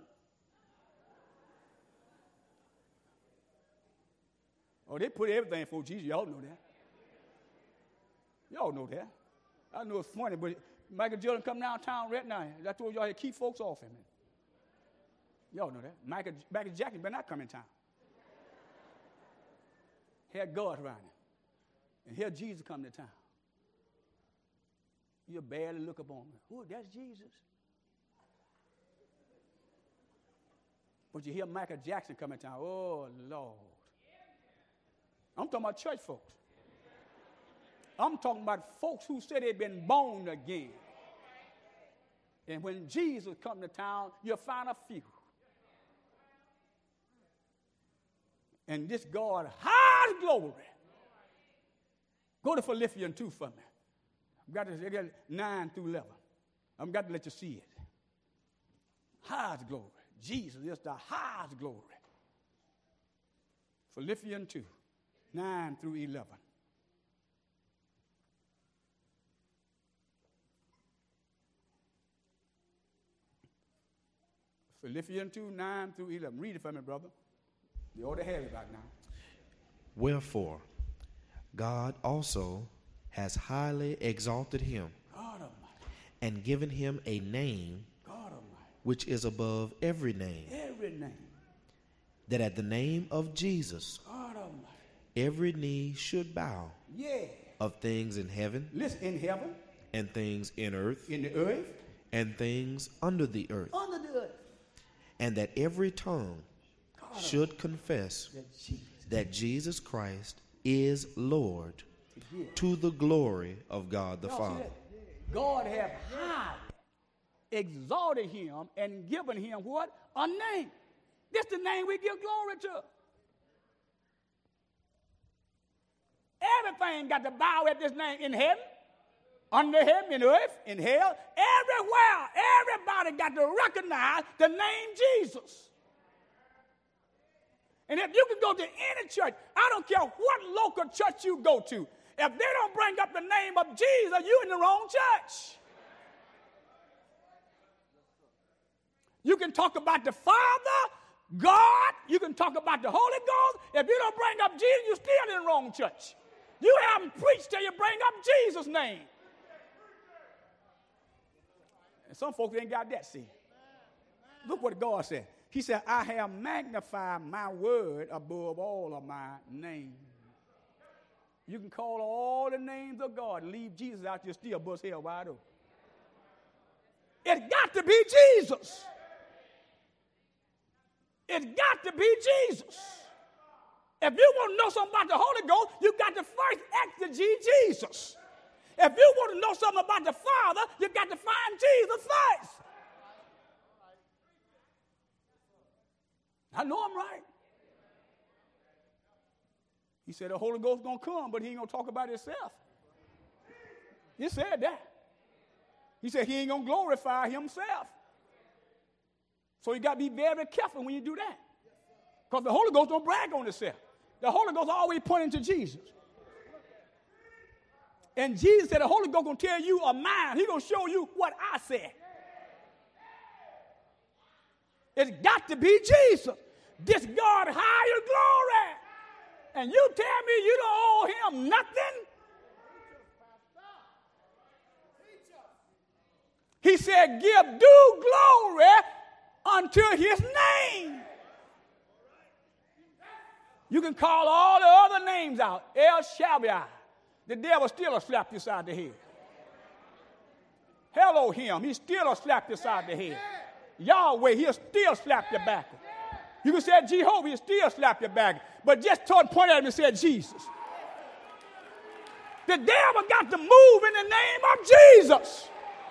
Oh, they put everything for Jesus. Y'all know that. Y'all know that. I know it's funny, but Michael Jordan come downtown right now. I told y'all to keep folks off him. Y'all know that. Michael, Michael Jackson better not come in town. Had God around him. And here Jesus come to town. You barely look upon him. Oh, that's Jesus. But you hear Michael Jackson come in town. Oh, Lord. I'm talking about church folks. I'm talking about folks who said they've been born again. And when Jesus come to town, you'll find a few. And this God, high glory. Go to Philippians two for me. I've got to nine through eleven. I've got to let you see it. Highest glory. Jesus is the highest glory. Philippians two, nine through eleven. Philippians two, nine through eleven. Read it for me, brother. You ought to have it right now. Wherefore, God also has highly exalted him God Almighty. and given him a name God Almighty. which is above every name, Every name. that at the name of Jesus God Almighty. every knee should bow, Yeah. of things in heaven Listen, in heaven, and things in earth in the earth, and things under the earth, under the earth. and that every tongue God should confess Almighty. Jesus. that Jesus Christ is Lord, Yeah. to the glory of God the Y'all see Father. that? God have highly exalted him and given him what? A name. This the name we give glory to. Everything got to bow at this name in heaven, under heaven, in earth, in hell. Everywhere, everybody got to recognize the name Jesus. And if you can go to any church, I don't care what local church you go to, if they don't bring up the name of Jesus, you're in the wrong church. You can talk about the Father, God, you can talk about the Holy Ghost. If you don't bring up Jesus, you're still in the wrong church. You haven't preached till you bring up Jesus' name. And some folks ain't got that, see. Look what God said. He said, I have magnified my word above all of my names. You can call all the names of God and leave Jesus out, you'll still bust hell wide open. It's got to be Jesus. It's got to be Jesus. If you want to know something about the Holy Ghost, you got to first exegete Jesus. If you want to know something about the Father, you got to find Jesus first. I know I'm right. He said the Holy Ghost going to come, but he ain't going to talk about himself. He said that. He said he ain't going to glorify himself. So you got to be very careful when you do that. Because the Holy Ghost don't brag on himself. The Holy Ghost always pointing to Jesus. And Jesus said the Holy Ghost going to tell you a mind. He's going to show you what I said. It's got to be Jesus. This God higher glory. And you tell me you don't owe him nothing? He said, give due glory unto his name. You can call all the other names out. El Shaddai. The devil still will slap you side the head. Elohim, he still will slap you side the head. Yahweh, he'll still slap your back. You can say Jehovah, he'll still slap your back. But just told, point at him and said Jesus. The devil got to move in the name of Jesus.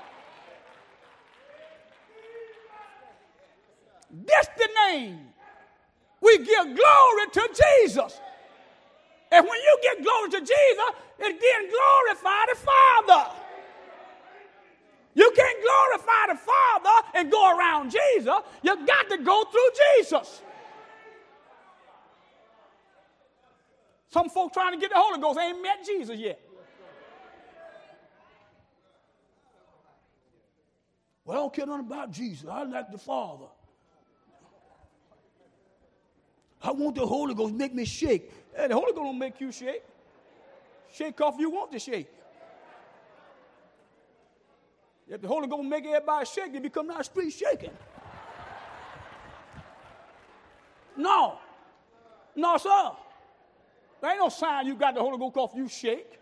This the name. We give glory to Jesus. And when you give glory to Jesus, it then glorify the Father. You can't glorify the Father and go around Jesus. You got to go through Jesus. Some folks trying to get the Holy Ghost ain't met Jesus yet. Well, I don't care nothing about Jesus. I like the Father. I want the Holy Ghost to make me shake. Hey, the Holy Ghost don't make you shake. Shake off you want to shake. If the Holy Ghost make everybody shake, they become not street shaking. No. No, sir. There ain't no sign you got the Holy Ghost because you shake.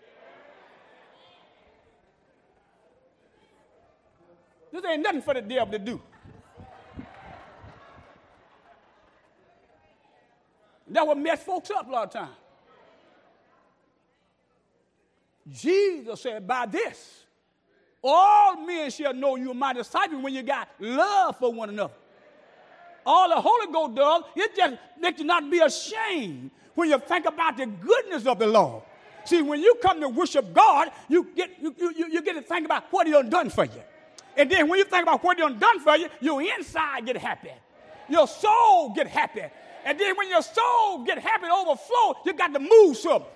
This ain't nothing for the devil to do. That would mess folks up a lot of times. Jesus said, by this, all men shall know you are my disciples when you got love for one another. All the Holy Ghost does, it just makes you not be ashamed when you think about the goodness of the Lord. See, when you come to worship God, you get, you, you, you get to think about what he done done for you. And then when you think about what he done done for you, your inside get happy. Your soul get happy. And then when your soul get happy and overflow, you got to move something.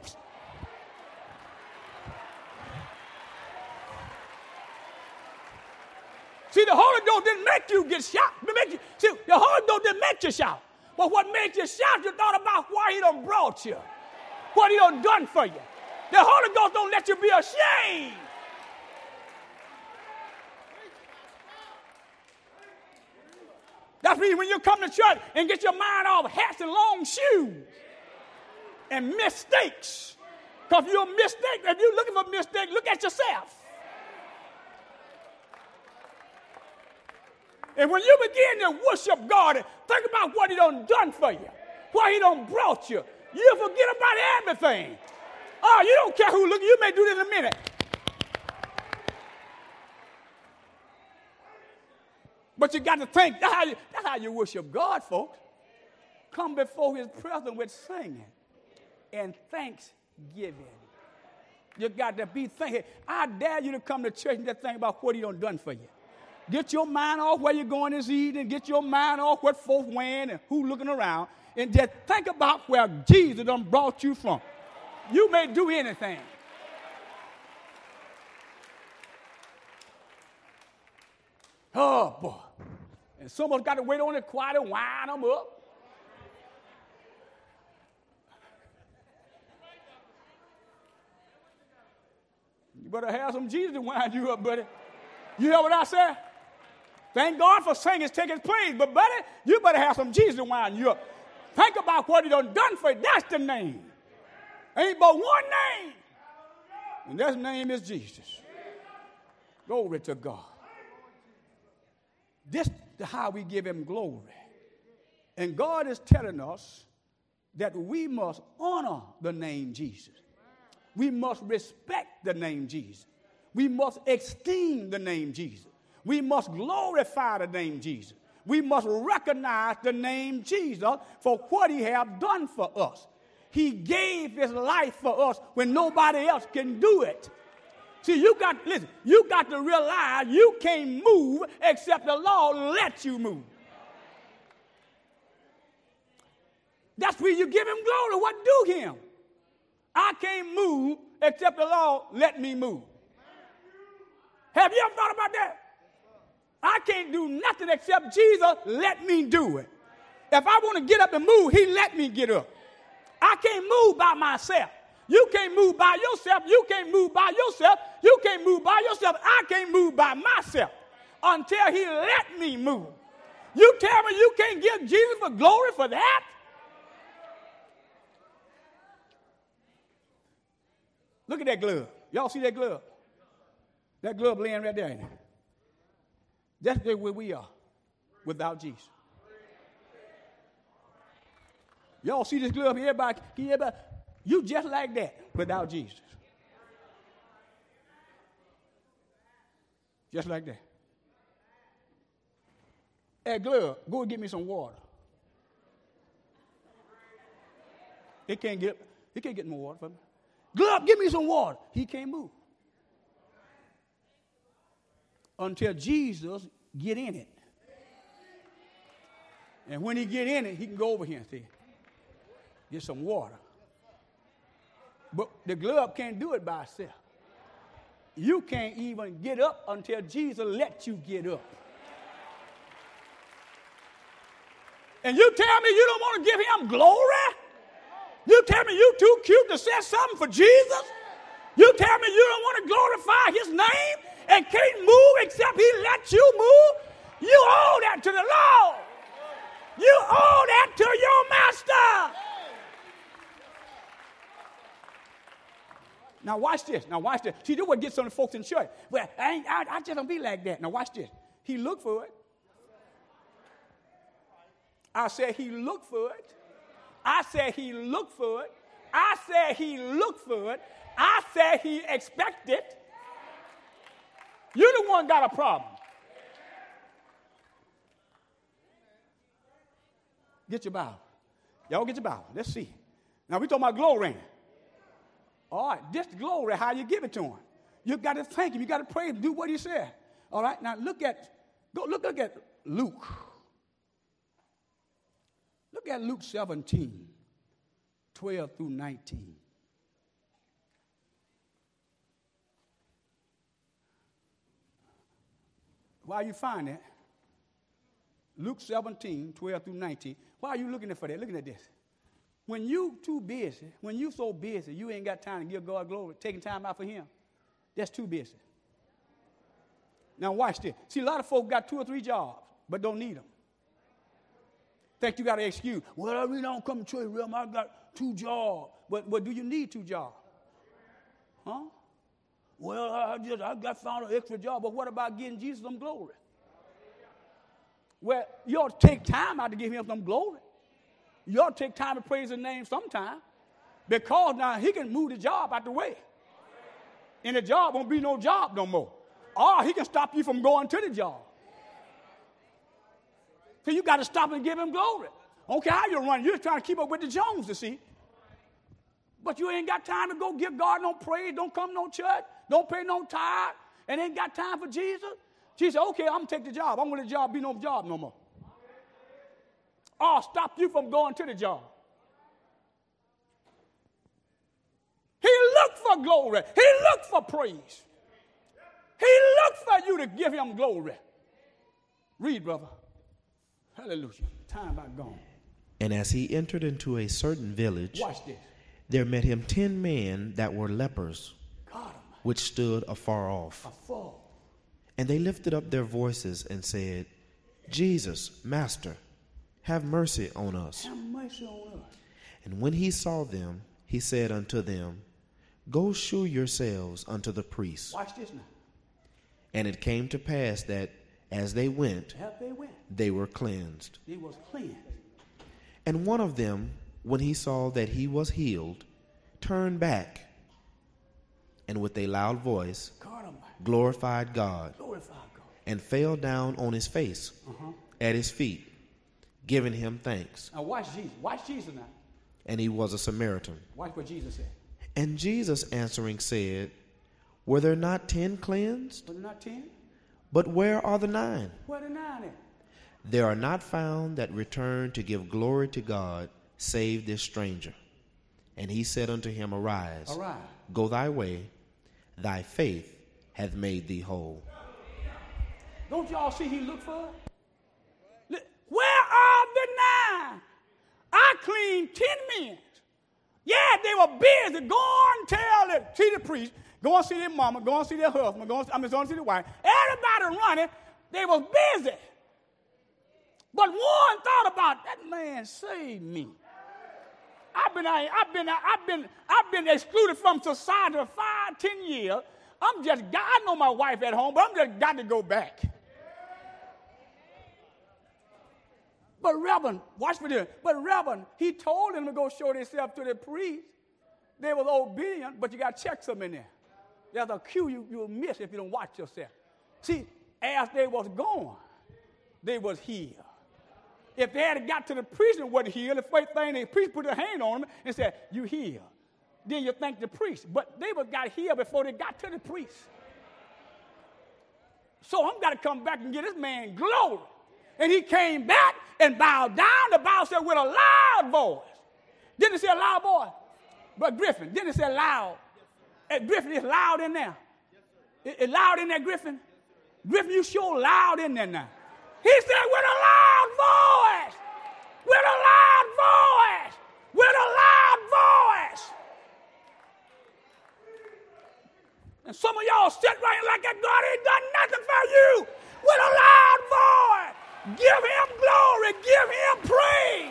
See, the Holy Ghost didn't make you get shout. Make you, see, the Holy Ghost didn't make you shout. But what made you shout, you thought about why he done brought you. What he done done for you. The Holy Ghost don't let you be ashamed. That's means when you come to church and get your mind off hats and long shoes and mistakes. Because if you're a mistake, if you're looking for a mistake, look at yourself. And when you begin to worship God and think about what he done done for you, what he done brought you, you forget about everything. Oh, you don't care who look, you may do this in a minute. But you got to think, that's how you, that's how you worship God, folks. Come before his presence with singing and thanksgiving. You got to be thinking. I dare you to come to church and just think about what he done done for you. Get your mind off where you're going this evening. Get your mind off what folks wearing and who looking around. And just think about where Jesus done brought you from. You may do anything. Oh, boy. And someone's got to wait on the choir to wind them up. You better have some Jesus to wind you up, buddy. You hear what I said? Thank God for singing taking place, but buddy, you better have some Jesus to wind you up. Think about what he done done for you. That's the name. Ain't but one name. And that name is Jesus. Glory to God. This is how we give him glory. And God is telling us that we must honor the name Jesus. We must respect the name Jesus. We must esteem the name Jesus. We must glorify the name Jesus. We must recognize the name Jesus for what he has done for us. He gave his life for us when nobody else can do it. See, you got, listen, you got to realize you can't move except the Lord lets you move. That's where you give him glory. What do him? I can't move except the Lord let me move. Have you ever thought about that? I can't do nothing except Jesus let me do it. If I want to get up and move, he let me get up. I can't move by myself. You can't move by yourself. You can't move by yourself. You can't move by yourself. I can't move by myself until he let me move. You tell me you can't give Jesus for glory for that? Look at that glove. Y'all see that glove? That glove laying right there, ain't it? That's where we are without Jesus. Y'all see this glove? Everybody, everybody, you just like that without Jesus. Just like that. Hey, glove, go and get me some water. It can't get, he can't get more water for me. Glove, give me some water. He can't move. Until Jesus get in it. And when he get in it, he can go over here and see, get some water. But the glove can't do it by itself. You can't even get up until Jesus lets you get up. And you tell me you don't want to give him glory? You tell me you too cute to say something for Jesus? You tell me you don't want to glorify his name and can't move except he lets you move? You owe that to the Lord. You owe that to your master. Now watch this. Now watch this. See, this is what gets some of the folks in church. Well, I, ain't, I, I just don't be like that. Now watch this. He looked for it. I said he looked for it. I said he looked for it. I said he looked for it. I said he expected. You're the one got a problem. Get your Bible. Y'all get your Bible. Let's see. Now we talking about glory. All right, this glory, how you give it to him. You got to thank him. You got to praise him. Do what he said. All right, now look at, go look, look at Luke. Look at Luke seventeen, twelve through nineteen. While you find that, Luke seventeen, twelve through nineteen, why are you looking for that? Looking at this. When you too busy, when you so busy, you ain't got time to give God glory, taking time out for him, that's too busy. Now watch this. See, a lot of folk got two or three jobs, but don't need them. Think you got an excuse. Well, I really don't come to church, realm. I got two jobs. But, but do you need two jobs? Huh? Well, I just I got found an extra job. But what about getting Jesus some glory? Well, you ought to take time out to give him some glory. You ought to take time to praise his name sometime. Because now he can move the job out the way. And the job won't be no job no more. Or he can stop you from going to the job. So you got to stop and give him glory. I don't care how you run. You're just trying to keep up with the Jones, you see. But you ain't got time to go give God no praise. Don't come no church. Don't pay no tithe. And ain't got time for Jesus. Jesus said, okay, I'm going to take the job. I don't want the job be no job no more. Or stop you from going to the job. He looked for glory. He looked for praise. He looked for you to give him glory. Read, brother. Hallelujah. Time about gone. And as he entered into a certain village, watch this. There met him ten men that were lepers, God, which stood afar off. Afar. And they lifted up their voices and said, Jesus, Master, have mercy on us. Have mercy on us. And when he saw them, he said unto them, Go shew yourselves unto the priests. Watch this now. And it came to pass that as they went, as they went, they were cleansed. They was cleansed. And one of them, when he saw that he was healed, turned back, and with a loud voice God, glorified God, glorified God, and fell down on his face uh-huh. at his feet, giving him thanks. Now watch Jesus. Watch Jesus now. And he was a Samaritan. Watch what Jesus said. And Jesus answering said, Were there not ten cleansed? Were there not ten? But where are the nine? Where are the nine at? There are not found that return to give glory to God, save this stranger. And he said unto him, Arise, Arise. Go thy way, thy faith hath made thee whole. Don't y'all see he looked for it? Where are the nine? I cleaned ten men. Yeah, they were busy. Go on and tell it. See the priest. Go and see their mama. Go and see their husband. Go and, I mean, go and see their wife. Everybody running. They was busy. But one thought about, that man saved me. I've been, I've been, I've been, I've been excluded from society for five, ten years. I'm just, I know my wife at home, but I'm just got to go back. But Reverend, watch for this. But Reverend, he told them to go show themselves to the priest. They was obedient, but you got to check something in there. There's a cue you, you'll miss if you don't watch yourself. See, as they was going, they was healed. If they had got to the priest and wasn't healed, the first thing the priest put a hand on them and said, you healed. Then you thank the priest. But they was got healed before they got to the priest. So I'm got to come back and give this man glory. And he came back and bowed down. The Bible said with a loud voice. Didn't it say a loud voice? But Griffin, didn't it say loud? Hey, Griffin, it's loud in there. It's it loud in there, Griffin? Griffin, you sure loud in there now. He said with a loud voice. With a loud voice. With a loud voice. And some of y'all sit right like that God ain't done nothing for you. With a loud voice. Give him glory. Give him praise.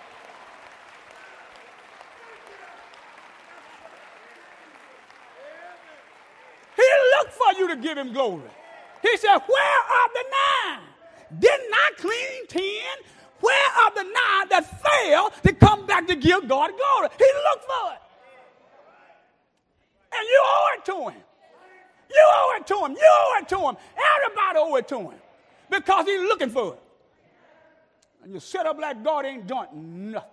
He looked for you to give him glory. He said, where are the nine? Didn't I clean ten? Where are the nine that failed to come back to give God glory? He looked for it. And you owe it to him. You owe it to him. You owe it to him. Everybody owe it to him. Because he's looking for it. And you sit up like God ain't done nothing.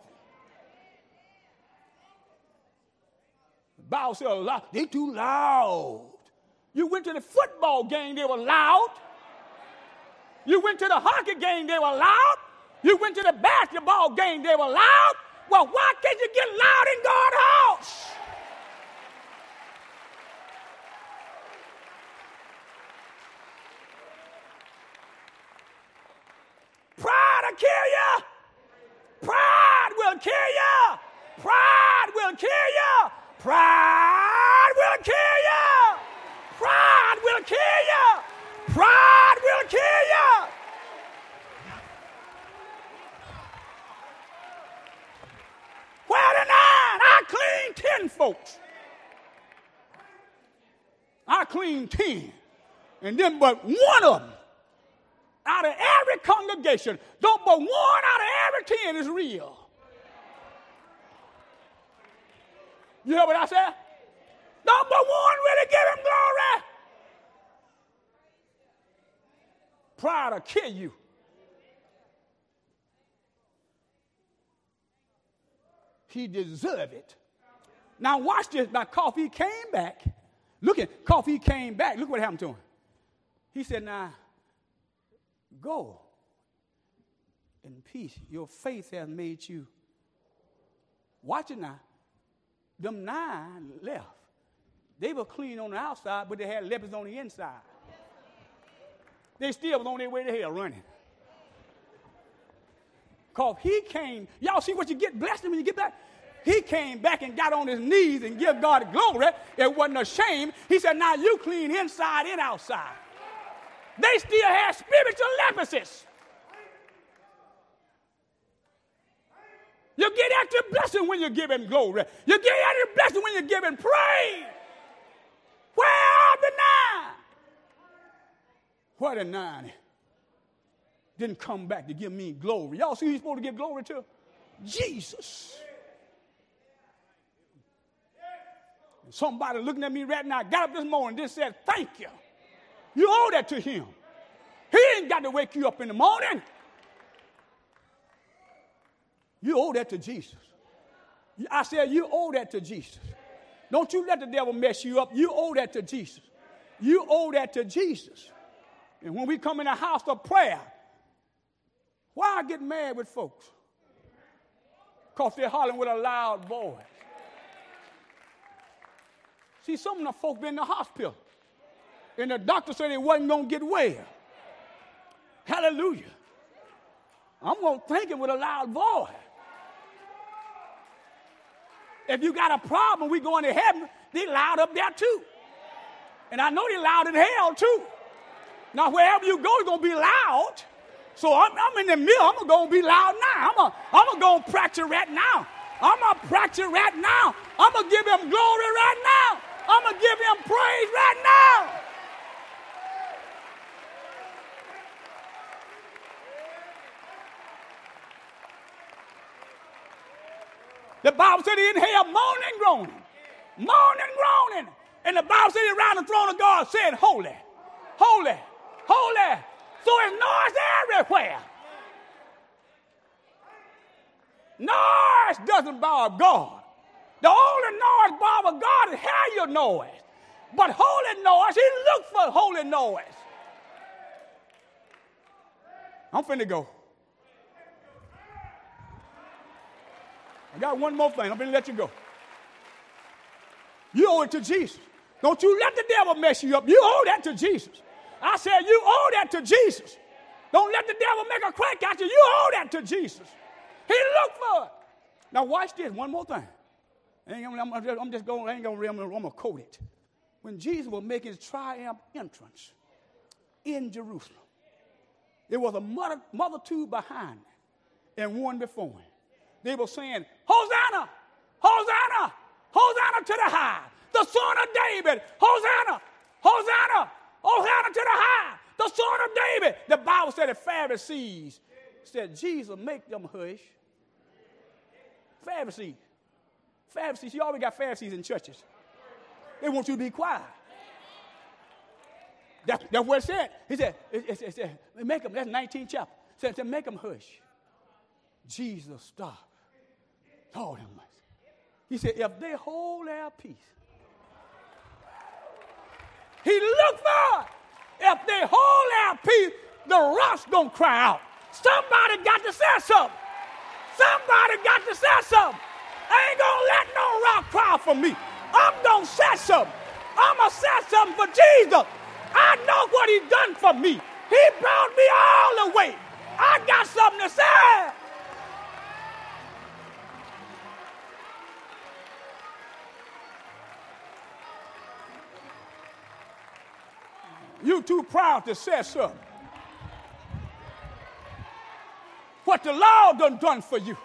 The Bible says, they too loud. You went to the football game, they were loud. You went to the hockey game, they were loud. You went to the basketball game, they were loud. Well, why can't you get loud in God's house? Pride will kill you. Pride will kill you. Pride will kill you. Pride will kill you. Pride will kill you. Pride will kill you. Where the nine? I cleaned ten folks. I cleaned ten. And then but one of them out of every congregation, don't but one out of every ten is real. You hear what I said? Don't but one really give him glory. Pride will kill you. He deserved it. Now watch this. Now Coffee came back. Look at Coffee came back. Look what happened to him. He said, now, go in peace. Your faith has made you. Watch it now. Them nine left. They were clean on the outside, but they had lepers on the inside. They still was on their way to hell running. Because he came. Y'all see what you get blessed when you get back? He came back and got on his knees and give God glory. It wasn't a shame. He said, now you clean inside and outside. They still have spiritual leprosy. You get extra blessing when you give him glory. You get extra blessing when you give him praise. Where are the nine? Where the nine didn't come back to give me glory? Y'all see who he's supposed to give glory to? Jesus. Somebody looking at me right now got up this morning and just said, thank you. You owe that to him. He ain't got to wake you up in the morning. You owe that to Jesus. I said, you owe that to Jesus. Don't you let the devil mess you up. You owe that to Jesus. You owe that to Jesus. And when we come in a house of prayer, why I get mad with folks? Because they're hollering with a loud voice. See, some of the folks been in the hospital. And the doctor said they wasn't going to get well. Hallelujah. I'm going to thank him with a loud voice. If you got a problem, we going to heaven, they loud up there too. And I know they loud in hell too. Now, wherever you go, it's going to be loud. So I'm, I'm in the middle. I'm going to be loud now. I'm I'm going to practice right now. I'm going to practice right now. I'm going to give him glory right now. I'm going to give him praise right now. The Bible said he didn't have moaning and groaning. Moaning and groaning. And the Bible said around the throne of God said, holy, holy, holy. So it's noise everywhere. Noise doesn't bother God. The only noise bother God is hear your noise. But holy noise, he looks for holy noise. I'm finna go. I got one more thing. I'm finna let you go. You owe it to Jesus. Don't you let the devil mess you up. You owe that to Jesus. I said you owe that to Jesus. Don't let the devil make a crack at you. You owe that to Jesus. He looked for it. Now watch this. One more thing. I'm, I'm, I'm just going. I ain't gonna. I'm gonna quote it. When Jesus was making his triumph entrance in Jerusalem, there was a multitude behind him and one before him. They were saying, Hosanna, Hosanna, Hosanna to the high, the Son of David, Hosanna, Hosanna, Hosanna to the high, the Son of David. The Bible said the Pharisees said, Jesus, make them hush. Pharisees. Pharisees, you always got Pharisees in churches. They want you to be quiet. That, that's what it said. He said, it, it, it said make them, that's nineteenth chapter. It said, it said, make them hush. Jesus stopped. Told him, he said, if they hold their peace, he looked for it. If they hold their peace, the rocks gonna cry out. Somebody got to say something. Somebody got to say something. I ain't gonna let no rock cry for me. I'm gonna say something. I'm gonna say something for Jesus. I know what he done for me. He brought me all the way. I got something to say. You too proud to say something. What the Lord done done for you.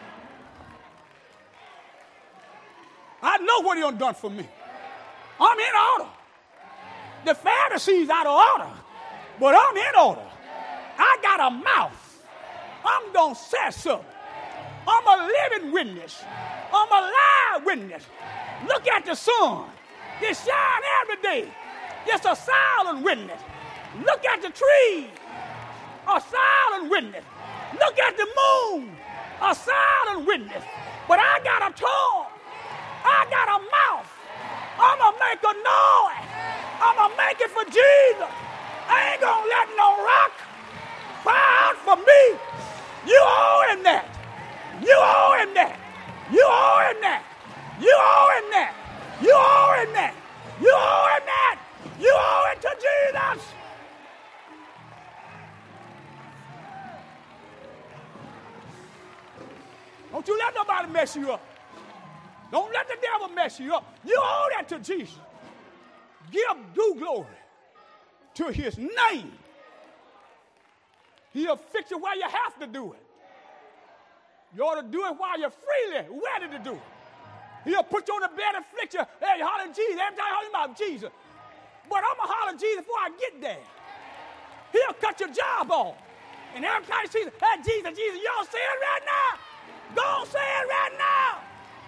I know what he done done for me. I'm in order. The Pharisees out of order, but I'm in order. I got a mouth. I'm going to say something. I'm a living witness. I'm a live witness. Look at the sun. It shines every day. It's a silent witness. Look at the trees. A silent witness. Look at the moon. A silent witness. But I got a tongue. I got a mouth. I'm going to make a noise. I'm going to make it for Jesus. I ain't going to let no rock cry out for me. You owe him that. You owe him that. You owe him that. You owe him that. You owe him that. You owe him that. You owe it to Jesus. Don't you let nobody mess you up. Don't let the devil mess you up. You owe that to Jesus. Give due glory to his name. He'll fix it while you have to do it. You ought to do it while you're freely ready to do it. He'll put you on the bed and fix you. Hey, holler Jesus. Every time you holler about Jesus. But I'm going to holler Jesus before I get there. He'll cut your job off. And every time you see, hey, Jesus, Jesus, y'all say it right now. Go say it right now.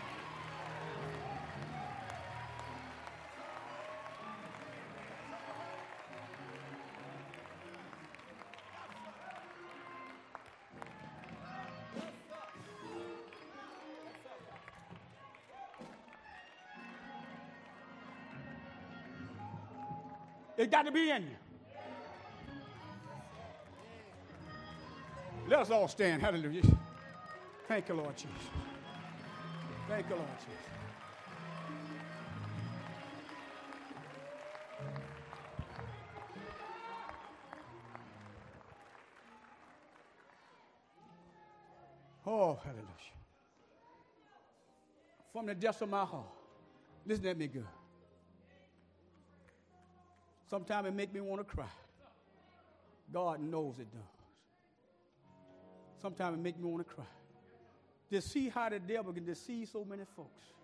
It got to be in you. Let us all stand. Hallelujah. Thank you, Lord Jesus. Thank you, Lord Jesus. Oh, hallelujah. From the depths of my heart. Listen at me good. Sometimes it makes me want to cry. God knows it does. Sometimes it makes me want to cry. To see how the devil can deceive so many folks.